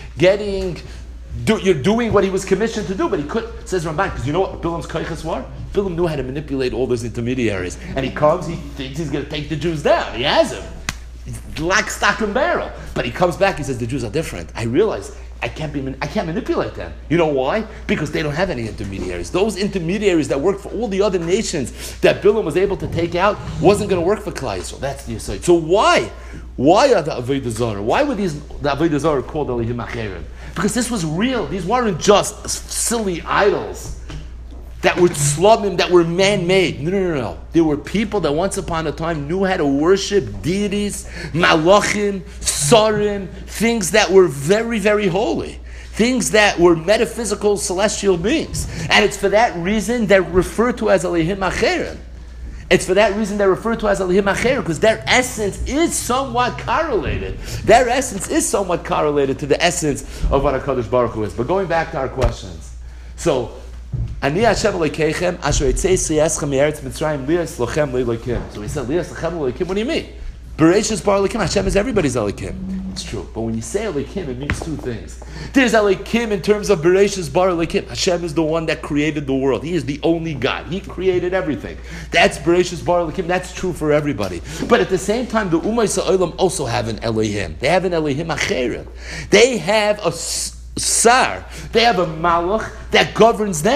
doing what he was commissioned to do, but he couldn't. Says Ramban, because you know what Bilam's koiches were? Bilam knew how to manipulate all those intermediaries, and he comes. He thinks he's going to take the Jews down. He has them. He's like stock and barrel. But he comes back. He says the Jews are different. I realize I can't manipulate them. You know why? Because they don't have any intermediaries. Those intermediaries that work for all the other nations that Bilam was able to take out wasn't going to work for Klal Yisrael. That's the Yisrael. So why are the Avodah Zarah? Why were the Avodah Zarah called Elohim Acherim? Because this was real. These weren't just silly idols that were slumim, that were man-made. No. There were people that once upon a time knew how to worship deities, malachim, sarim, things that were very, very holy. Things that were metaphysical, celestial beings. And it's for that reason they're referred to as Elohim Acherim. It's for that reason they're referred to as Elohim Acherim, because their essence is somewhat correlated. Their essence is somewhat correlated to the essence of what HaKadosh Baruch Hu is. But going back to our questions. So, Ani Hashem Elokeichem, Asher Yitzei Eschem Me'eretz Mitzrayim, Lias Lochem Le'Elokim. So he said, Lias Lochem Le'Elokim, what do you mean? Bereshis Bar Elokim, Hashem is everybody's Elokim. It's true. But when you say Elokim, it means two things. There's Elokim in terms of Bereshis Bar Elokim. Hashem is the one that created the world. He is the only God. He created everything. That's Bereshis Bar Elokim. That's true for everybody. But at the same time, the Umay Sa'olam also have an Elohim. They have an Elohim Acherim. They have a Sar. They have a Malach that governs them.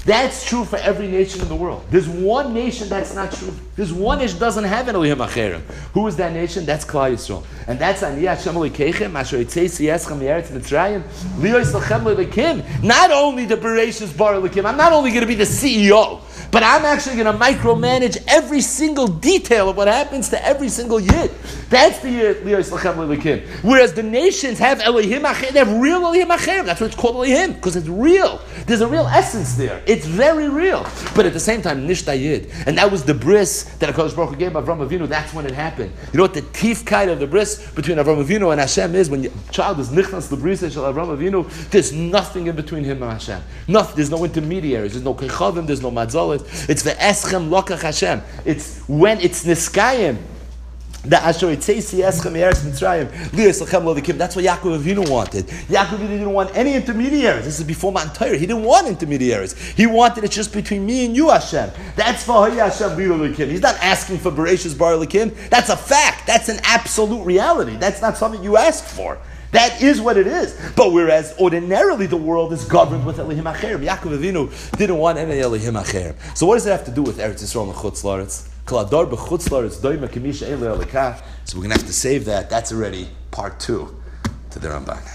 That's true for every nation in the world. There's one nation that's not true. There's one nation that doesn't have an Elohim Acherim. Who is that nation? That's Klal Yisrael. And that's Ani Hashem Elokeichem, Asher Yitzei Eschem Me'eretz Mitzrayim, Li'os Lachem Le'Elokim. Not only the Bereshis Bar Elokim, I'm not only going to be the CEO, but I'm actually going to micromanage every single detail of what happens to every single Yid. That's the Li'os Lachem Le'Elokim. Whereas the nations have Elohim Acherim, they have real Elohim Acherim. That's what it's called Elohim, because it's real. There's a real essence there. It's very real. But at the same time, Nishta Yid. And that was the bris that HaKadosh Baruch Hu gave Avram Avinu. That's when it happened. You know what the tifkai of the bris between Avram Avinu and Hashem is? When your child is nichnas l'brisa shel Avram Avinu, there's nothing in between him and Hashem. Nothing. There's no intermediaries. There's no kechavim. There's no madzalit. It's the eschem lokach Hashem. It's when it's niskayim. The Asher Yitzei Eschem Me'eretz Mitzrayim, Li'os Lachem Le'Elokim. That's what Yaakov Avinu wanted. Yaakov Avinu didn't want any intermediaries. This is before Mount Torah. He didn't want intermediaries. He wanted it just between me and you, Hashem. That's V'haya Hashem Li'lo Le'Elokim. He's not asking for Bereshis Bar Elokim. That's a fact. That's an absolute reality. That's not something you ask for. That is what it is. But whereas ordinarily the world is governed with Elohim Acherim, Yaakov Avinu didn't want any Elohim Acherim. So what does it have to do with Eretz Yisrael and Chutz La'aretz? So we're going to have to save that. That's already part 2 to the Ramban.